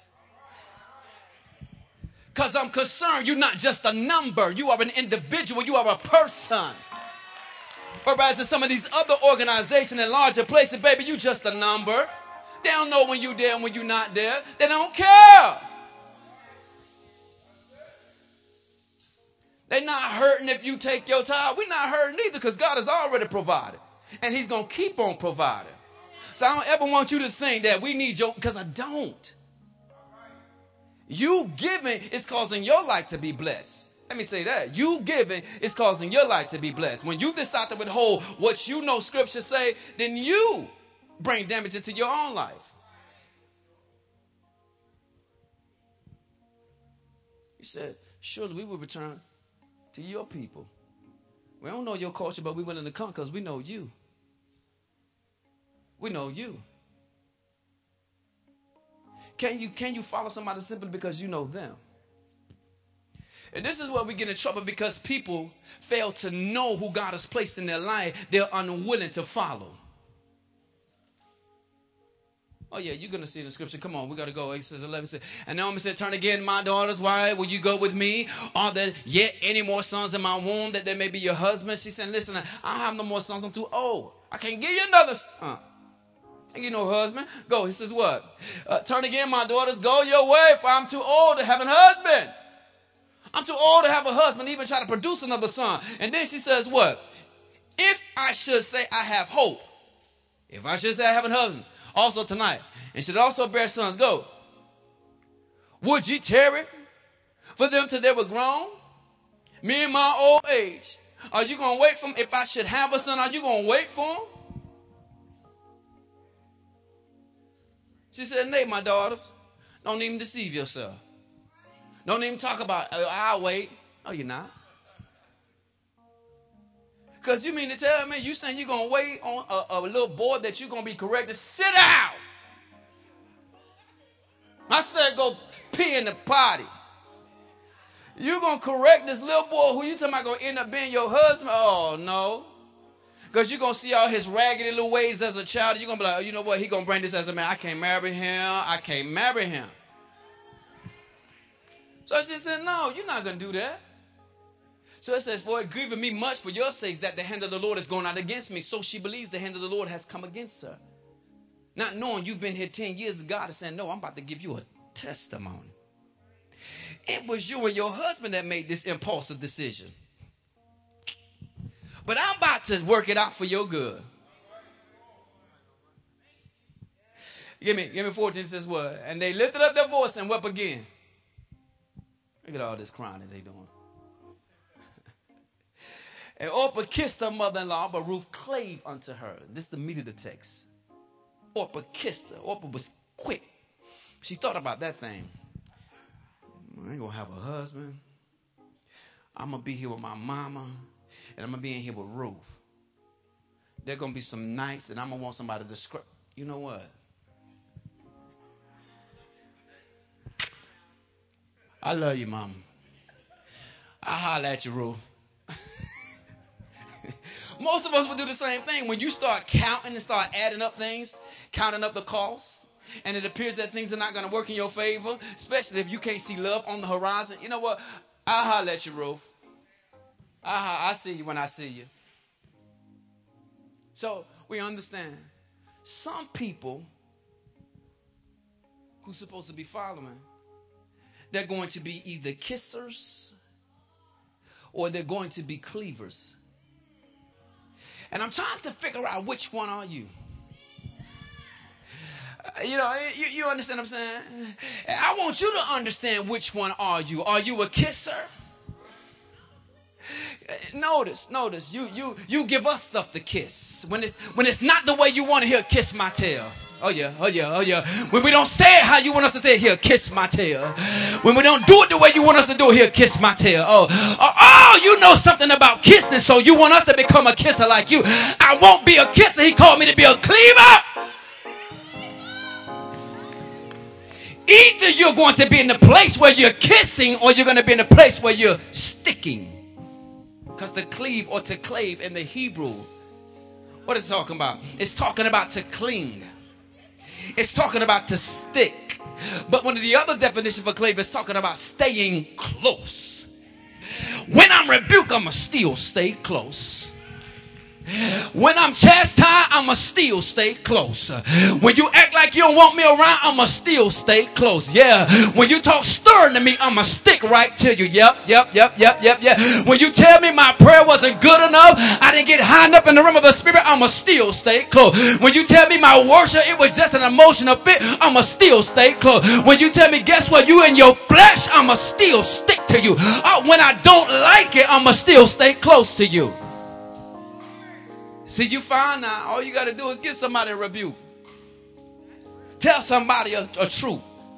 Because I'm concerned you're not just a number. You are an individual. You are a person. Whereas in some of these other organizations and larger places, baby, you just a number. They don't know when you're there and when you're not there. They don't care. They're not hurting if you take your time. We're not hurting either because God has already provided. And he's going to keep on providing. So I don't ever want you to think that we need your, because I don't. You giving is causing your life to be blessed. Let me say that. You giving is causing your life to be blessed. When you decide to withhold what you know scripture say, then you bring damage into your own life. He said, surely we will return to your people. We don't know your culture, but we're willing to come because we know you. We know you. Can you, can you follow somebody simply because you know them? And this is where we get in trouble because people fail to know who God has placed in their life. They're unwilling to follow. Oh, yeah, you're going to see in the scripture. Come on, we got to go. He says eleven says, and Naomi said, turn again, my daughters. Why will you go with me? Are there yet any more sons in my womb that there may be your husband? She said, listen, I don't have no more sons. I'm too old. I can't give you another son. Uh, I can't give you no husband. Go. He says, what? Uh, turn again, my daughters. Go your way, for I'm too old to have a husband. I'm too old to have a husband, even try to produce another son. And then she says, what? If I should say I have hope, if I should say I have a husband, also tonight, and should also bear sons, go. Would ye tarry for them till they were grown? Me in my old age. Are you going to wait for them? If I should have a son, are you going to wait for him? She said, nay, my daughters, don't even deceive yourself. Don't even talk about, oh, I'll wait. No, you're not. Because you mean to tell me you saying you're going to wait on a, a little boy that you're going to be corrected? Sit down. I said go pee in the potty. You're going to correct this little boy who you talking about going to end up being your husband? Oh, no. Because you're going to see all his raggedy little ways as a child. You're going to be like, oh, you know what? He's going to bring this as a man. I can't marry him. I can't marry him. So she said, no, you're not going to do that. So it says, for it grieved me much for your sakes that the hand of the Lord is going out against me. So she believes the hand of the Lord has come against her. Not knowing you've been here ten years, God is saying, no, I'm about to give you a testimony. It was you and your husband that made this impulsive decision. But I'm about to work it out for your good. Give me, give me fourteen, it says what? And they lifted up their voice and wept again. Look at all this crying that they doing. And Orpah kissed her mother-in-law, but Ruth clave unto her. This is the meat of the text. Orpah kissed her. Orpah was quick. She thought about that thing. I ain't going to have a husband. I'm going to be here with my mama. And I'm going to be in here with Ruth. There are going to be some nights that I'm going to want somebody to describe. You know what? I love you, mama. I holler at you, Ruth. Most of us would do the same thing. When you start counting and start adding up things, counting up the costs, and it appears that things are not going to work in your favor, especially if you can't see love on the horizon, you know what? I'll holler at you, Ruth. I, I see you when I see you. So we understand. Some people who's supposed to be following, they're going to be either kissers or they're going to be cleavers. And I'm trying to figure out which one are you. Uh, you know, you, you understand what I'm saying? I want you to understand which one are you. Are you a kisser? Notice, notice, you you you give us stuff to kiss. When it's when it's not the way you want to hear, kiss my tail. Oh yeah, oh yeah, oh yeah. When we don't say it how you want us to say it, here, kiss my tail. When we don't do it the way you want us to do it, here, kiss my tail. Oh, oh, oh, you know something about kissing, so you want us to become a kisser like you. I won't be a kisser. He called me to be a cleaver. Either you're going to be in the place where you're kissing, or you're going to be in the place where you're sticking. Because to cleave or to clave in the Hebrew, what is it talking about? It's talking about to cling. It's talking about to stick. But one of the other definitions for clave is talking about staying close. When I'm rebuked, I'ma still stay close. When I'm chastised, I'ma still stay close. When you act like you don't want me around, I'ma still stay close. Yeah. When you talk stern to me, I'ma stick right to you. Yep, yep, yep, yep, yep, yep. When you tell me my prayer wasn't good enough, I didn't get high enough in the realm of the spirit, I'ma still stay close. When you tell me my worship, it was just an emotional fit, I'ma still stay close. When you tell me, guess what, you in your flesh, I'ma still stick to you. Oh, when I don't like it, I'ma still stay close to you. See, you find now, all you got to do is give somebody a rebuke. Tell somebody a, a truth.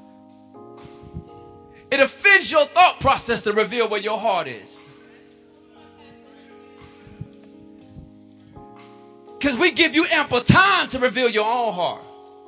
It offends your thought process to reveal where your heart is. Because we give you ample time to reveal your own heart.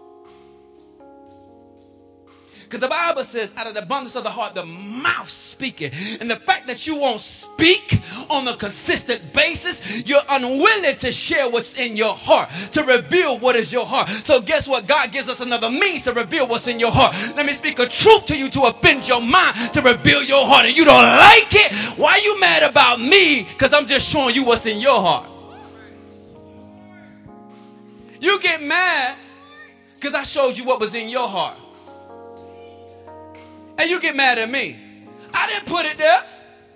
Because the Bible says, out of the abundance of the heart, the mouth speaketh. And the fact that you won't speak on a consistent basis, you're unwilling to share what's in your heart, to reveal what is your heart. So guess what? God gives us another means to reveal what's in your heart. Let me speak a truth to you to offend your mind, to reveal your heart. And you don't like it? Why are you mad about me? Because I'm just showing you what's in your heart. You get mad because I showed you what was in your heart. And you get mad at me. I didn't put it there.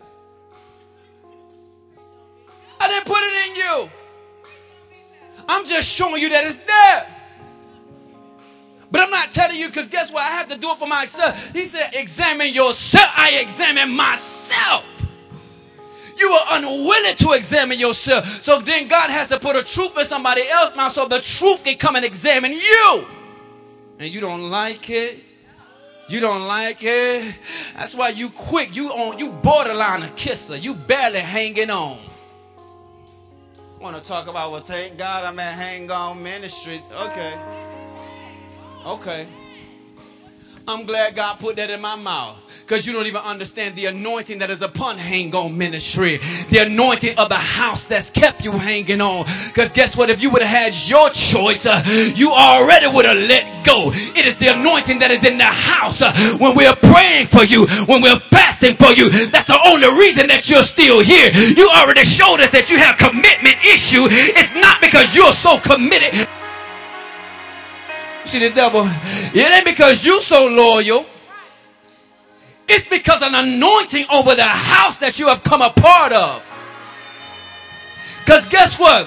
I didn't put it in you. I'm just showing you that it's there. But I'm not telling you, because guess what? I have to do it for myself. He said, examine yourself. I examine myself. You are unwilling to examine yourself. So then God has to put a truth in somebody else's mouth so the truth can come and examine you. And you don't like it. You don't like it. That's why you quick. You on. You borderline a kisser. You barely hanging on. I want to talk about, well, thank God I'm at Hang On Ministries. Okay. Okay. I'm glad God put that in my mouth. Because you don't even understand the anointing that is upon Hang On Ministry. The anointing of the house that's kept you hanging on. Because guess what? If you would have had your choice, uh, you already would have let go. It is the anointing that is in the house. Uh, when we're praying for you, when we're fasting for you, that's the only reason that you're still here. You already showed us that you have commitment issue. It's not because you're so committed. See the devil? It ain't because you're so loyal. It's because of an anointing over the house that you have come a part of. Because guess what?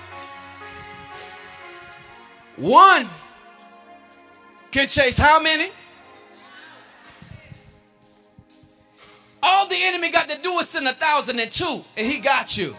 One can chase how many? All the enemy got to do is send a thousand and two, and he got you.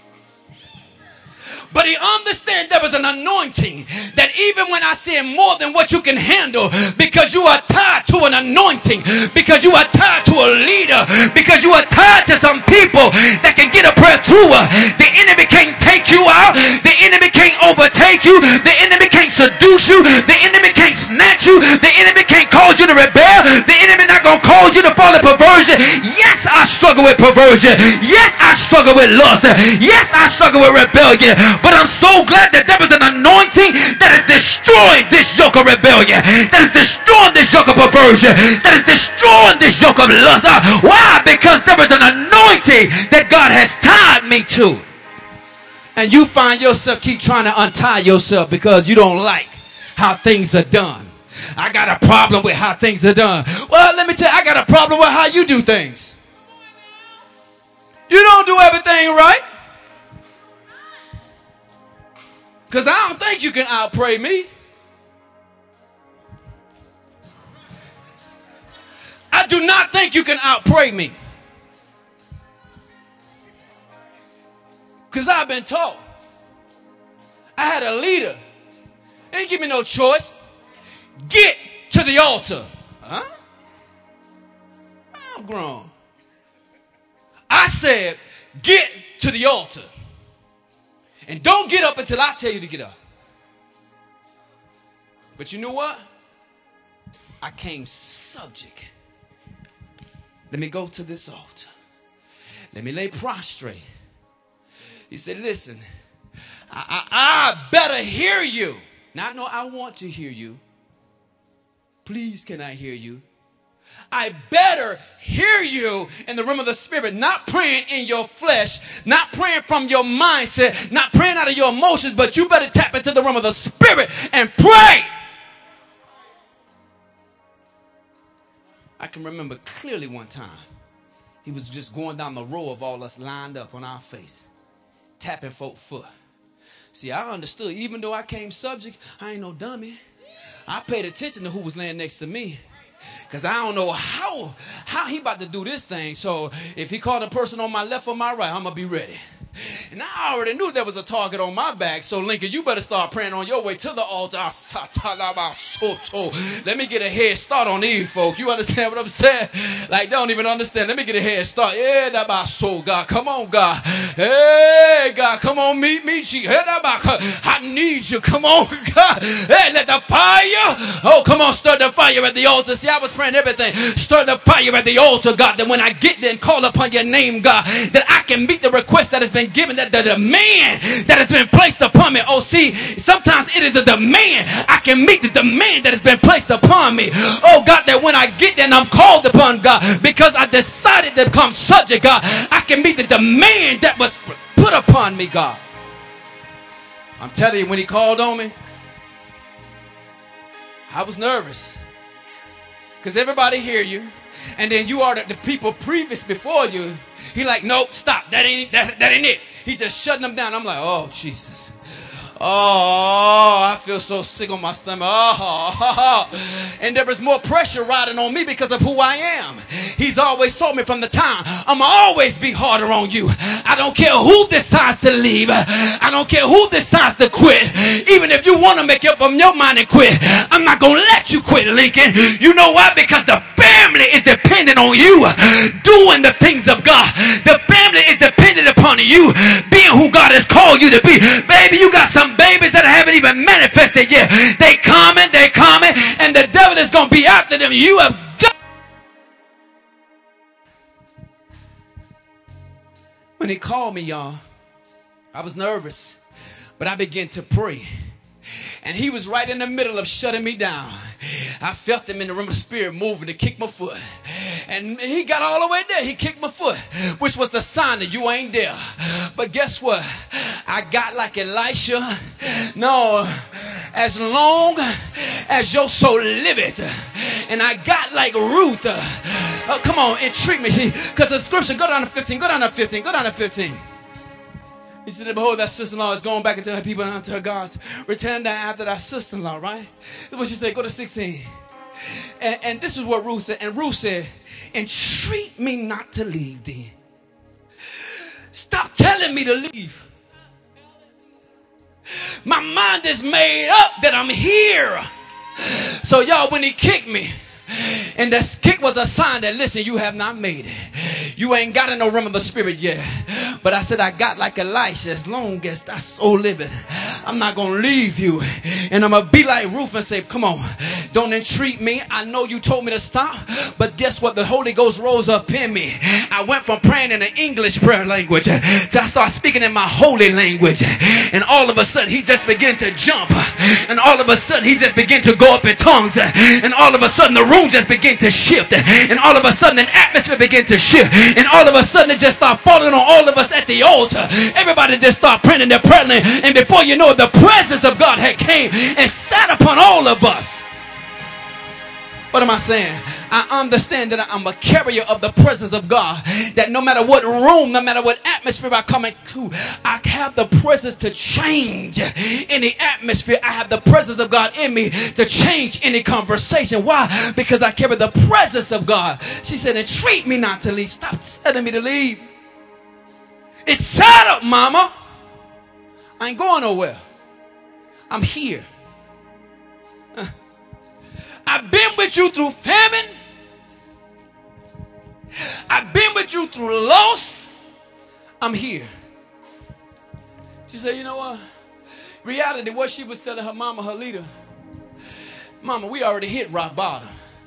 But he understands there is an anointing that even when I send more than what you can handle, because you are tied to an anointing, because you are tied to a leader, because you are tied to some people that can get a prayer through her. The enemy can't take you out. The enemy can't overtake you. The enemy can't seduce you. The enemy can't snatch you. The enemy can't cause you to rebel. The enemy not going to cause you to fall in perversion. Yes, I struggle with perversion. Yes, I struggle with lust. Yes, I struggle with rebellion. But I'm so glad that there is an anointing that is destroying this yoke of rebellion, that is destroying this yoke of perversion, that is destroying this yoke of lust. Why? Because there is an anointing that God has tied me to. And you find yourself keep trying to untie yourself because you don't like how things are done. I got a problem with how things are done. Well, let me tell you, I got a problem with how you do things. You don't do everything right. Because I don't think you can outpray me. I do not think you can outpray me. Because I've been taught. I had a leader. They didn't give me no choice. Get to the altar. Huh? I'm grown. I said, get to the altar. And don't get up until I tell you to get up. But you know what? I came subject. Let me go to this altar. Let me lay prostrate. He said, listen, I, I, I better hear you. Now, no, I want to hear you. Please, can I hear you? I better hear you in the realm of the spirit, not praying in your flesh, not praying from your mindset, not praying out of your emotions, but you better tap into the realm of the spirit and pray. I can remember clearly one time, he was just going down the row of all us lined up on our face, tapping folk foot. See, I understood, even though I came subject, I ain't no dummy. I paid attention to who was laying next to me. Because I don't know how, how he about to do this thing. So if he called a person on my left or my right, I'm going to be ready. And I already knew there was a target on my back. So, Lincoln, you better start praying on your way to the altar. Let me get a head start on these folk. You understand what I'm saying? Like, they don't even understand. Let me get a head start. Yeah, that's my soul, God. Come on, God. Hey, God, come on, meet me. I need you. Come on, God. Hey, let the fire. Oh, come on, stir the fire at the altar. See, I was praying everything. Stir the fire at the altar, God. That when I get there and call upon your name, God, that I can meet the request that has been given, that the demand that has been placed upon me. Oh, see, sometimes it is a demand. I can meet the demand that has been placed upon me. Oh, God, that when I get there and I'm called upon, God, because I decided to become subject, God, I can meet the demand that was put upon me, God. I'm telling you, when he called on me, I was nervous. Because everybody hear you. And then you are the, the people previous before you. He like, nope, stop. That ain't that, that ain't it. He just shutting them down. I'm like, oh, Jesus. Oh, I feel so sick on my stomach. Oh, and there is more pressure riding on me because of who I am. He's always told me from the time, I'm always be harder on you. I don't care who decides to leave. I don't care who decides to quit. Even if you want to make up on your mind and quit, I'm not going to let you quit, Lincoln. You know why? Because the family is dependent on you doing the things of God. The family is dependent upon you being who God has called you to be. Baby, you got some babies that haven't even manifested yet. They coming, they coming, and the devil is going to be after them. You have got. When he called me, y'all, I was nervous, but I began to pray. And he was right in the middle of shutting me down. I felt him in the realm of spirit moving to kick my foot. And he got all the way there. He kicked my foot, which was the sign that you ain't there. But guess what? I got like Elisha. No, as long as your soul liveth. And I got like Ruth. Oh, come on, entreat me. Because the scripture, go down to fifteen, go down to fifteen, go down to fifteen. He said, behold, that sister-in-law is going back into her people and unto her gods. Return down after that sister-in-law, right? That's what she said. Go to sixteen. And, and this is what Ruth said. And Ruth said, entreat me not to leave thee. Stop telling me to leave. My mind is made up that I'm here. So y'all, when he kicked me, and the kick was a sign that, listen, you have not made it. You ain't got in no realm of the spirit yet. But I said, I got like Elisha, as long as that soul living, I'm not going to leave you. And I'm going to be like Ruth and say, come on, don't entreat me. I know you told me to stop, but guess what? The Holy Ghost rose up in me. I went from praying in an English prayer language to I start speaking in my holy language. And all of a sudden, he just began to jump. And all of a sudden, he just began to go up in tongues. And all of a sudden, the room just began to shift. And all of a sudden, an atmosphere began to shift. And all of a sudden, it just started falling on all of us at the altar. Everybody just started praying in their prayer language. And before you know it, the presence of God had came and sat upon all of us. What am I saying? I understand that I'm a carrier of the presence of God. That no matter what room, no matter what atmosphere I come into, I have the presence to change any atmosphere. I have the presence of God in me to change any conversation. Why? Because I carry the presence of God. She said, entreat me not to leave. Stop telling me to leave. It's settled, mama. I ain't going nowhere. I'm here. Uh. I've been with you through famine. I've been with you through loss. I'm here. She said, you know what? Reality, what she was telling her mama, her leader. Mama, we already hit rock bottom.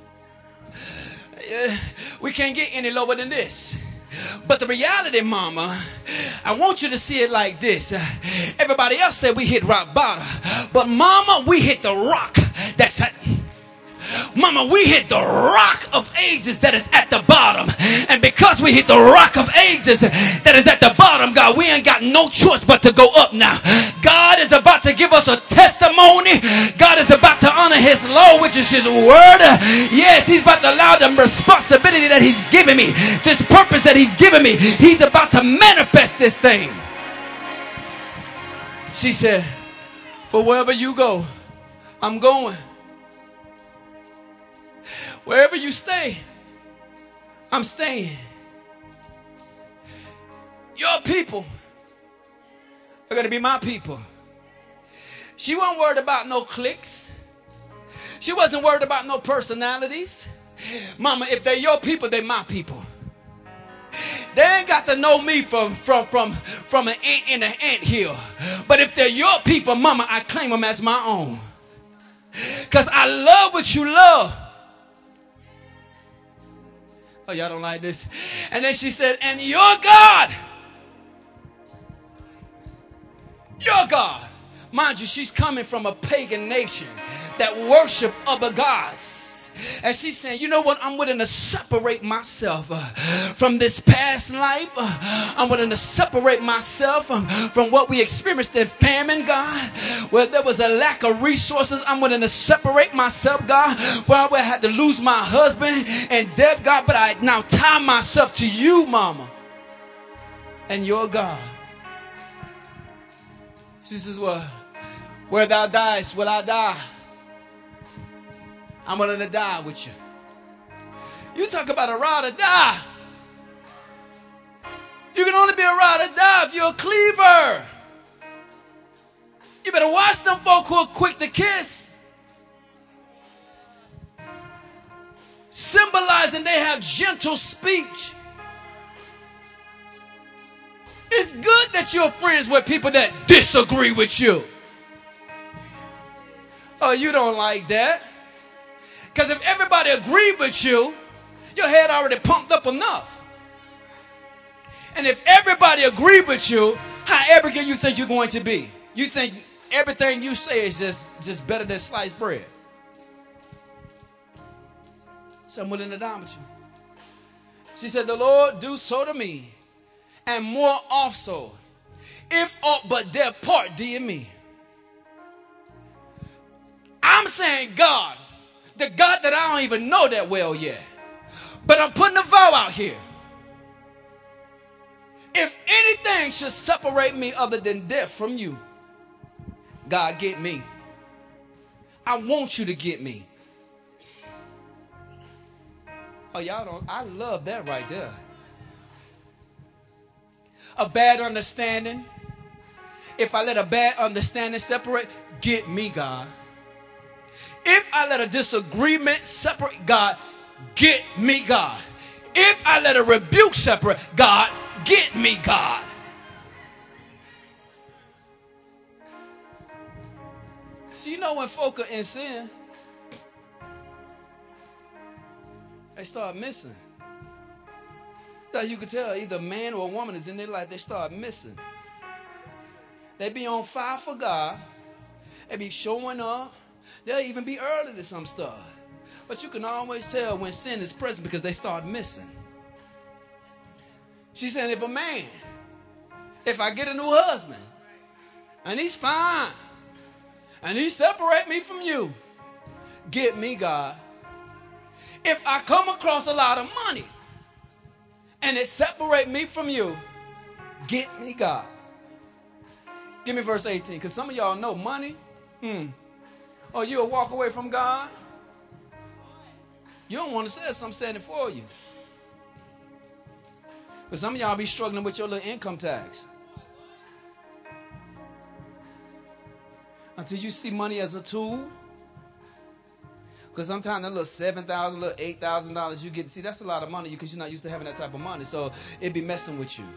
Uh, we can't get any lower than this. But the reality, mama, I want you to see it like this. Uh, everybody else said we hit rock bottom. But mama, we hit the rock that's at... Mama, we hit the rock of ages that is at the bottom. And because we hit the rock of ages that is at the bottom, God, we ain't got no choice but to go up now. God is about to give us a testimony. God is about to honor his law, which is his word. Yes, he's about to allow the responsibility that he's given me, this purpose that he's given me. He's about to manifest this thing. She said, for wherever you go, I'm going. Wherever you stay, I'm staying. Your people are going to be my people. She wasn't worried about no cliques. She wasn't worried about no personalities. Mama, if they're your people, they're my people. They ain't got to know me from, from, from, from an ant in an anthill. But if they're your people, mama, I claim them as my own. Because I love what you love. Oh, y'all don't like this? And then she said, and your God, your God. Mind you, she's coming from a pagan nation that worship other gods. And she's saying, you know what? I'm willing to separate myself uh, from this past life. Uh, I'm willing to separate myself um, from what we experienced in famine, God, where there was a lack of resources. I'm willing to separate myself, God, where I had to lose my husband and death, God, but I now tie myself to you, mama, and your God. She says, well, where thou diest, will I die. I'm willing to die with you. You talk about a ride or die. You can only be a ride or die if you're a cleaver. You better watch them folk who are quick to kiss. Symbolizing they have gentle speech. It's good that you're friends with people that disagree with you. Oh, you don't like that? Because if everybody agreed with you, your head already pumped up enough. And if everybody agreed with you, how arrogant you think you're going to be? You think everything you say is just, just better than sliced bread. So I'm willing to die with you. She said, the Lord do so to me, and more also, if aught but death part thee and me. I'm saying, God, the God that I don't even know that well yet. But I'm putting a vow out here. If anything should separate me other than death from you, God, get me. I want you to get me. Oh, y'all don't, I love that right there. A bad understanding. If I let a bad understanding separate, get me, God. If I let a disagreement separate, God, get me, God. If I let a rebuke separate, God, get me, God. See, you know when folk are in sin, they start missing. That you can tell either a man or a woman is in their life, they start missing. They be on fire for God. They be showing up. They'll even be early to some stuff. But you can always tell when sin is present because they start missing. She said, if a man, if I get a new husband, and he's fine, and he separate me from you, get me, God. If I come across a lot of money and it separate me from you, get me God. Give me verse eighteen, because some of y'all know money. Hmm. Or you'll walk away from God. You don't want to say it, so I'm saying it for you. But some of y'all be struggling with your little income tax. Until you see money as a tool. Because sometimes that little seven thousand dollars, little eight thousand dollars you get, see, that's a lot of money because you're not used to having that type of money. So it be messing with you.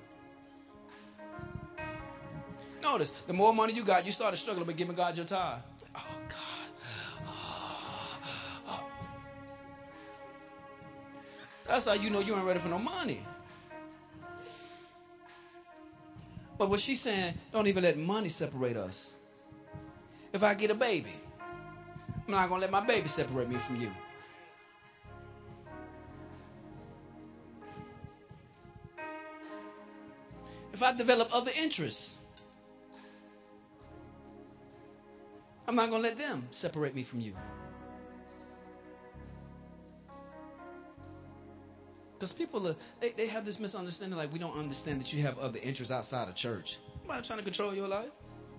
Notice, the more money you got, you started struggling with giving God your tithe. Oh, God. Oh, oh. That's how you know you ain't ready for no money. But what she's saying, don't even let money separate us. If I get a baby, I'm not going to let my baby separate me from you. If I develop other interests, I'm not going to let them separate me from you. Because people, are, they, they have this misunderstanding, like we don't understand that you have other interests outside of church. Nobody trying to control your life.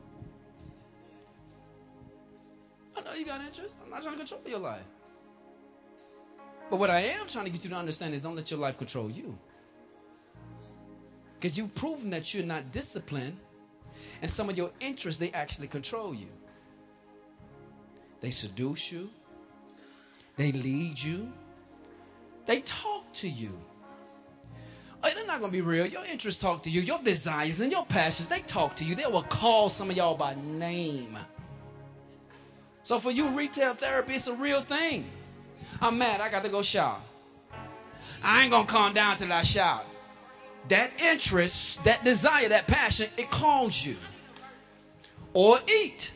I know you got interest. I'm not trying to control your life. But what I am trying to get you to understand is don't let your life control you. Because you've proven that you're not disciplined, and some of your interests, they actually control you. They seduce you. They lead you. They talk to you. Oh, they're not going to be real. Your interests talk to you. Your desires and your passions, they talk to you. They will call some of y'all by name. So for you, retail therapy, it's a real thing. I'm mad. I got to go shower. I ain't going to calm down till I shower. That interest, that desire, that passion, it calls you. Or eat.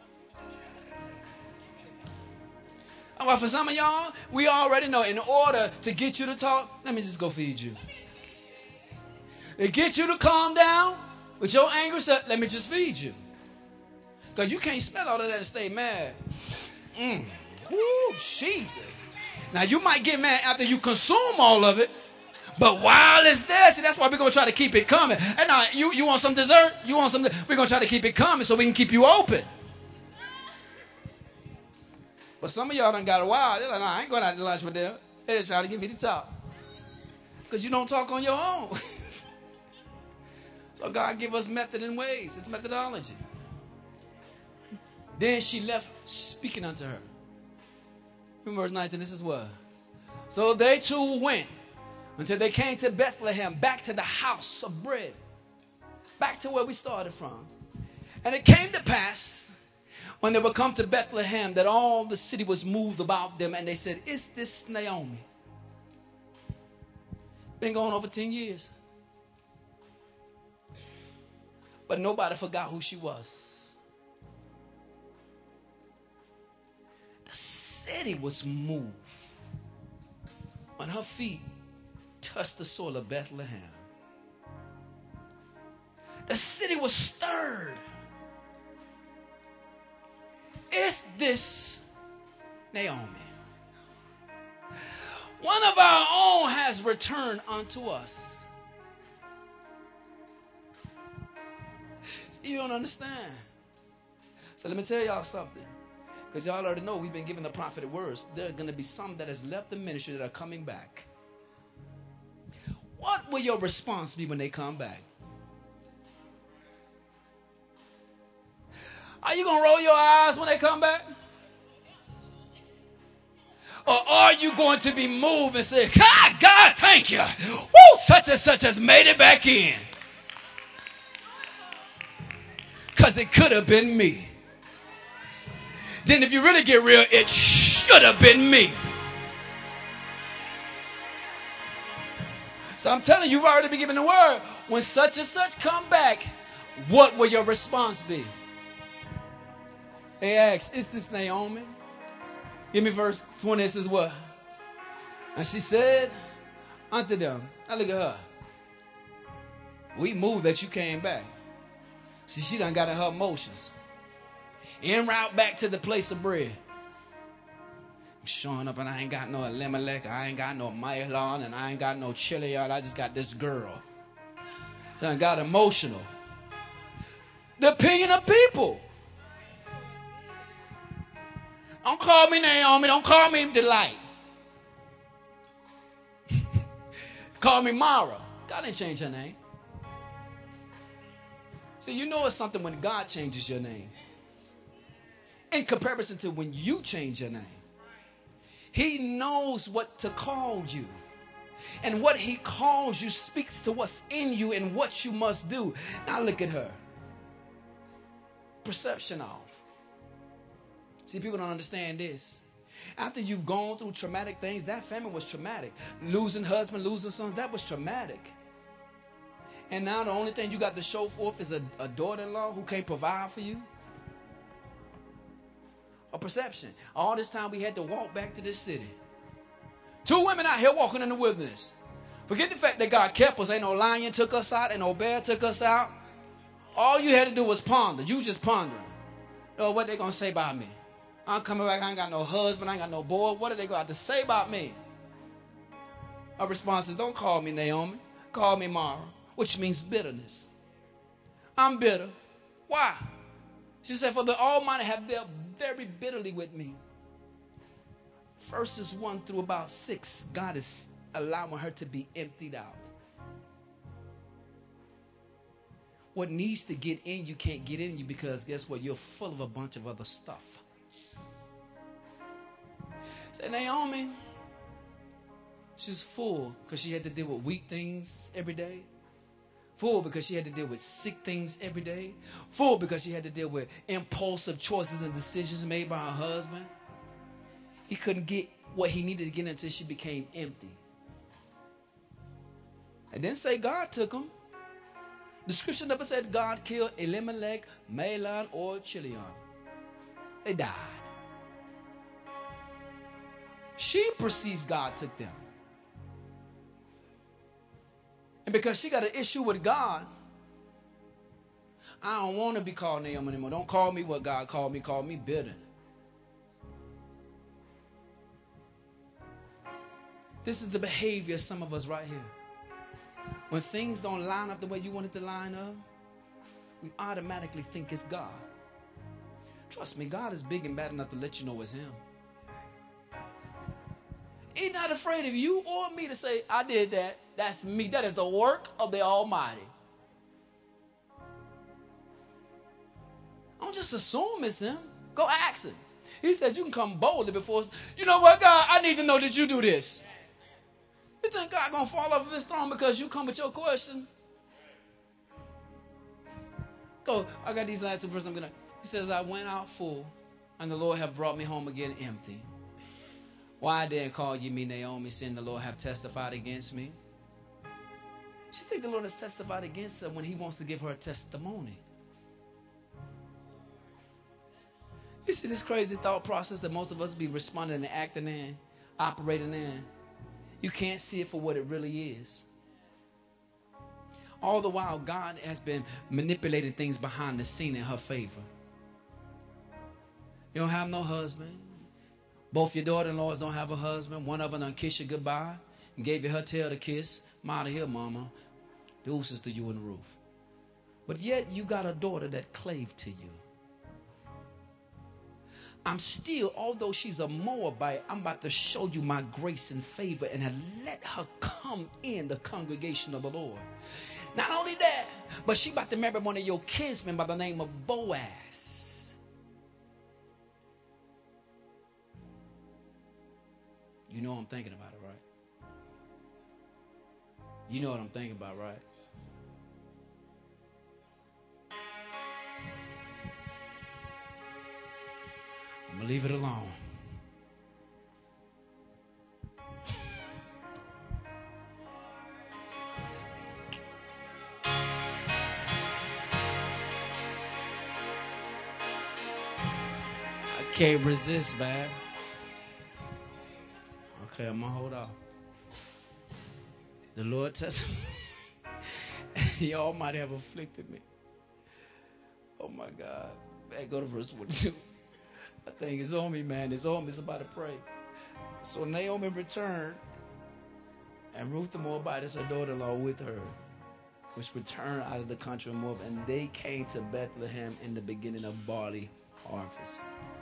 Well, for some of y'all, we already know in order to get you to talk, let me just go feed you. To get you to calm down with your anger, let me just feed you. Because you can't smell all of that and stay mad. Mm. Ooh, Jesus. Now, you might get mad after you consume all of it, but while it's there, see, that's why we're going to try to keep it coming. And now, you, you want some dessert? You want some? We're going to try to keep it coming so we can keep you open. But some of y'all done got a while. They're like, nah, I ain't going out to lunch with them. They're trying to get me to talk. Because you don't talk on your own. So God give us method and ways. It's methodology. Then she left speaking unto her. In verse nineteen, this is what. So they two went until they came to Bethlehem, back to the house of bread. Back to where we started from. And it came to pass, when they were come to Bethlehem, that all the city was moved about them, and they said, is this Naomi? Been going over ten years. But nobody forgot who she was. The city was moved when her feet touched the soil of Bethlehem. The city was stirred. Is this Naomi? One of our own has returned unto us. See, you don't understand. So let me tell y'all something. Because y'all already know we've been given the prophetic words. There are going to be some that has left the ministry that are coming back. What will your response be when they come back? Are you going to roll your eyes when they come back? Or are you going to be moved and say, God, God, thank you. Woo, such and such has made it back in. Because it could have been me. Then if you really get real, it should have been me. So I'm telling you, you've already been given the word. When such and such come back, what will your response be? They asked, is this Naomi? Give me verse twenty. It says what? And she said unto them, now look at her. We moved that you came back. See, she done got in her emotions. En route back to the place of bread. showing up and I ain't got no Elimelech, I ain't got no Mahlon, and I ain't got no Chilion. I just got this girl. So I got emotional. The opinion of people. Don't call me Naomi. Don't call me Delight. Call me Mara. God didn't change her name. See, you know it's something when God changes your name. In comparison to when you change your name. He knows what to call you. And what he calls you speaks to what's in you and what you must do. Now look at her. Perception off. See, people don't understand this. After you've gone through traumatic things, that family was traumatic. Losing husband, losing sons, that was traumatic. And now the only thing you got to show forth is a, a daughter-in-law who can't provide for you. A perception. All this time we had to walk back to this city. Two women out here walking in the wilderness. Forget the fact that God kept us. Ain't no lion took us out. Ain't no bear took us out. All you had to do was ponder. You just pondering. Oh, what they going to say about me? I'm coming back. I ain't got no husband. I ain't got no boy. What are they going to have to say about me? Our response is, don't call me Naomi. Call me Mara, which means bitterness. I'm bitter. Why? She said, for the Almighty have dealt very bitterly with me. Verses one through about six, God is allowing her to be emptied out. What needs to get in you can't get in you because guess what? You're full of a bunch of other stuff. Say, Naomi, she's full because she had to deal with weak things every day. Full because she had to deal with sick things every day. Full because she had to deal with impulsive choices and decisions made by her husband. He couldn't get what he needed to get until she became empty. I didn't say God took him. The scripture never said God killed Elimelech, Mahlon, or Chilion. They died. She perceives God took them. And because she got an issue with God, I don't want to be called Naomi anymore. Don't call me what God called me. Call me bitter. This is the behavior of some of us right here. When things don't line up the way you want it to line up, we automatically think it's God. Trust me, God is big and bad enough to let you know it's him. He's not afraid of you or me to say, I did that. That's me. That is the work of the Almighty. Don't just assume it's him. Go ask him. He says you can come boldly before. You know what, God? I need to know that you do this. You think God gonna fall off of his throne because you come with your question? Go. I got these last two verses. I'm gonna. He says, I went out full, and the Lord have brought me home again empty. Why then call ye me Naomi, seeing the Lord have testified against me? She think the Lord has testified against her when he wants to give her a testimony. You see this crazy thought process that most of us be responding and acting in, operating in. You can't see it for what it really is. All the while, God has been manipulating things behind the scene in her favor. You don't have no husband. Both your daughter-in-laws don't have a husband. One of them done kissed you goodbye and gave you her tail to kiss. I'm out of here, mama. Deuces to you in the roof. But yet you got a daughter that clave to you. I'm still, although she's a Moabite, I'm about to show you my grace and favor and let her come in the congregation of the Lord. Not only that, but she about to marry one of your kinsmen by the name of Boaz. You know I'm thinking about it, right? You know what I'm thinking about, right? I'm going to leave it alone. I can't resist, man. Okay, I'm going to hold off. The Lord testified. Y'all might have afflicted me. Oh, my God. Man, go to verse twenty-two. That thing is on me, man. It's on me. It's about to pray. So Naomi returned, and Ruth the Moabitess, her daughter-in-law, with her, which returned out of the country of Moab, and they came to Bethlehem in the beginning of barley harvest.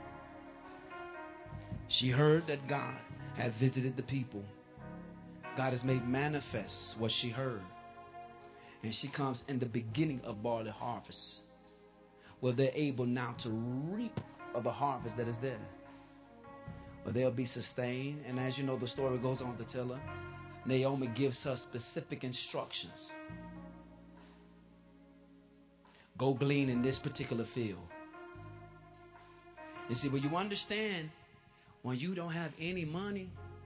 She heard that God had visited the people. God has made manifest what she heard. And she comes in the beginning of barley harvest, where they're able now to reap of the harvest that is there. But they'll be sustained. And as you know, the story goes on to tell her, Naomi gives her specific instructions. Go glean in this particular field. You see, when you understand, when you don't have any money,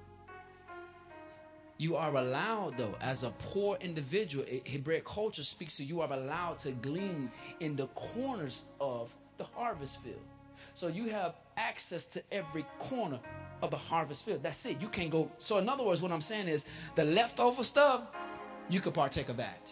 you are allowed, though, as a poor individual, Hebraic culture speaks to you are allowed to glean in the corners of the harvest field. So you have access to every corner of the harvest field. That's it. You can't go. So in other words, what I'm saying is the leftover stuff, you can partake of that.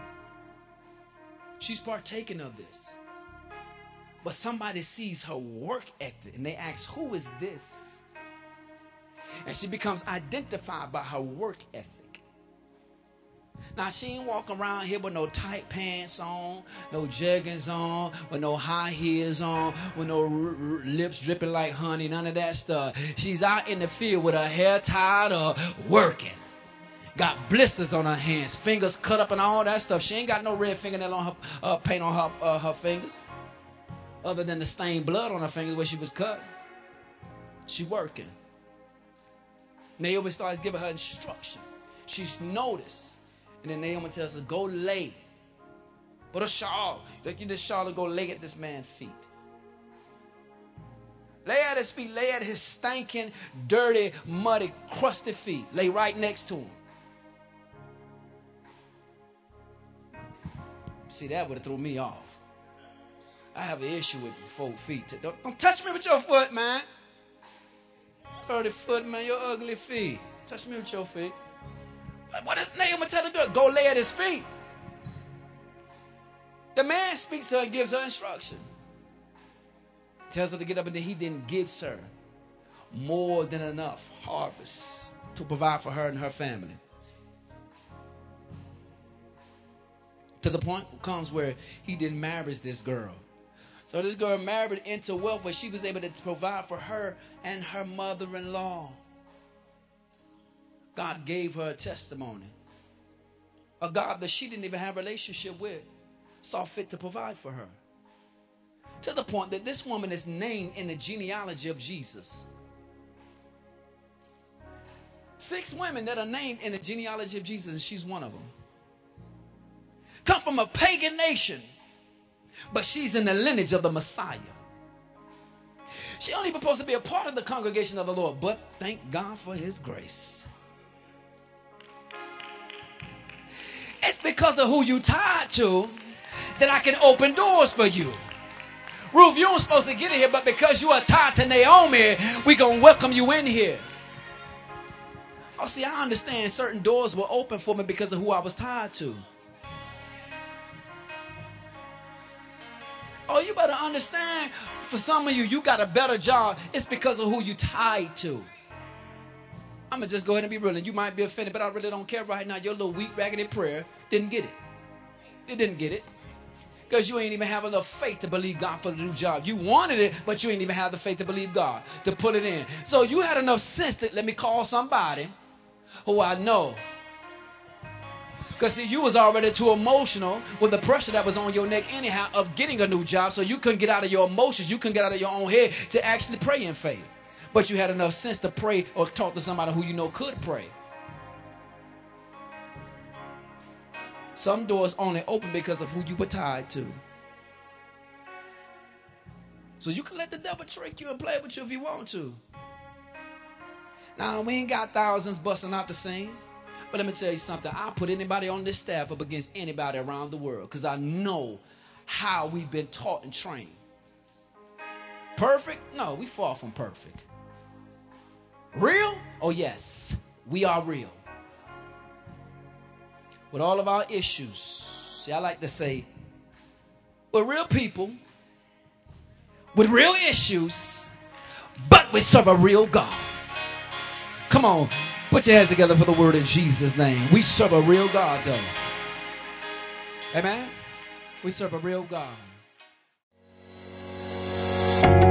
She's partaking of this. But somebody sees her work ethic and they ask, who is this? And she becomes identified by her work ethic. Now, she ain't walking around here with no tight pants on, no jeggings on, with no high heels on, with no r- r- lips dripping like honey, none of that stuff. She's out in the field with her hair tied up, working. Got blisters on her hands, fingers cut up and all that stuff. She ain't got no red fingernail on her, uh, paint on her, uh, her fingers, other than the stained blood on her fingers where she was cut. She working. Naomi starts giving her instruction. She's noticed. And then Naomi tells her, go lay. Put a shawl. Take you this shawl and go lay at this man's feet. Lay at his feet. Lay at his stinking, dirty, muddy, crusty feet. Lay right next to him. See, that would have threw me off. I have an issue with four feet. Don't, don't touch me with your foot, man. Dirty foot, man, your ugly feet. Touch me with your feet. What does Naomi tell her to do? Go lay at his feet. The man speaks to her and gives her instruction. Tells her to get up, and then he then gives her more than enough harvest to provide for her and her family. To the point comes where he then marries this girl. So this girl married into wealth where she was able to provide for her and her mother-in-law. God gave her a testimony. A God that she didn't even have a relationship with saw fit to provide for her. To the point that this woman is named in the genealogy of Jesus. Six women that are named in the genealogy of Jesus, and she's one of them. Come from a pagan nation. But she's in the lineage of the Messiah. She don't even supposed to be a part of the congregation of the Lord. But thank God for his grace. It's because of who you tied to that I can open doors for you. Ruth, you weren't supposed to get in here, but because you are tied to Naomi, we're going to welcome you in here. Oh, see, I understand certain doors were open for me because of who I was tied to. Oh, you better understand, for some of you, you got a better job. It's because of who you tied to. I'm going to just go ahead and be real. And you might be offended, but I really don't care right now. Your little weak, raggedy prayer didn't get it. It didn't get it. Because you ain't even have enough faith to believe God for the new job. You wanted it, but you ain't even have the faith to believe God to put it in. So you had enough sense that let me call somebody who I know. Because, see, you was already too emotional with the pressure that was on your neck anyhow of getting a new job, so you couldn't get out of your emotions. You couldn't get out of your own head to actually pray in faith. But you had enough sense to pray or talk to somebody who you know could pray. Some doors only open because of who you were tied to. So you can let the devil trick you and play with you if you want to. Now, we ain't got thousands busting out the scene. But let me tell you something. I'll put anybody on this staff up against anybody around the world because I know how we've been taught and trained. Perfect? No, we far from perfect. Real? Oh, yes. We are real. With all of our issues. See, I like to say, we're real people with real issues, but we serve a real God. Come on. Put your hands together for the word in Jesus' name. We serve a real God, though. Amen. We serve a real God.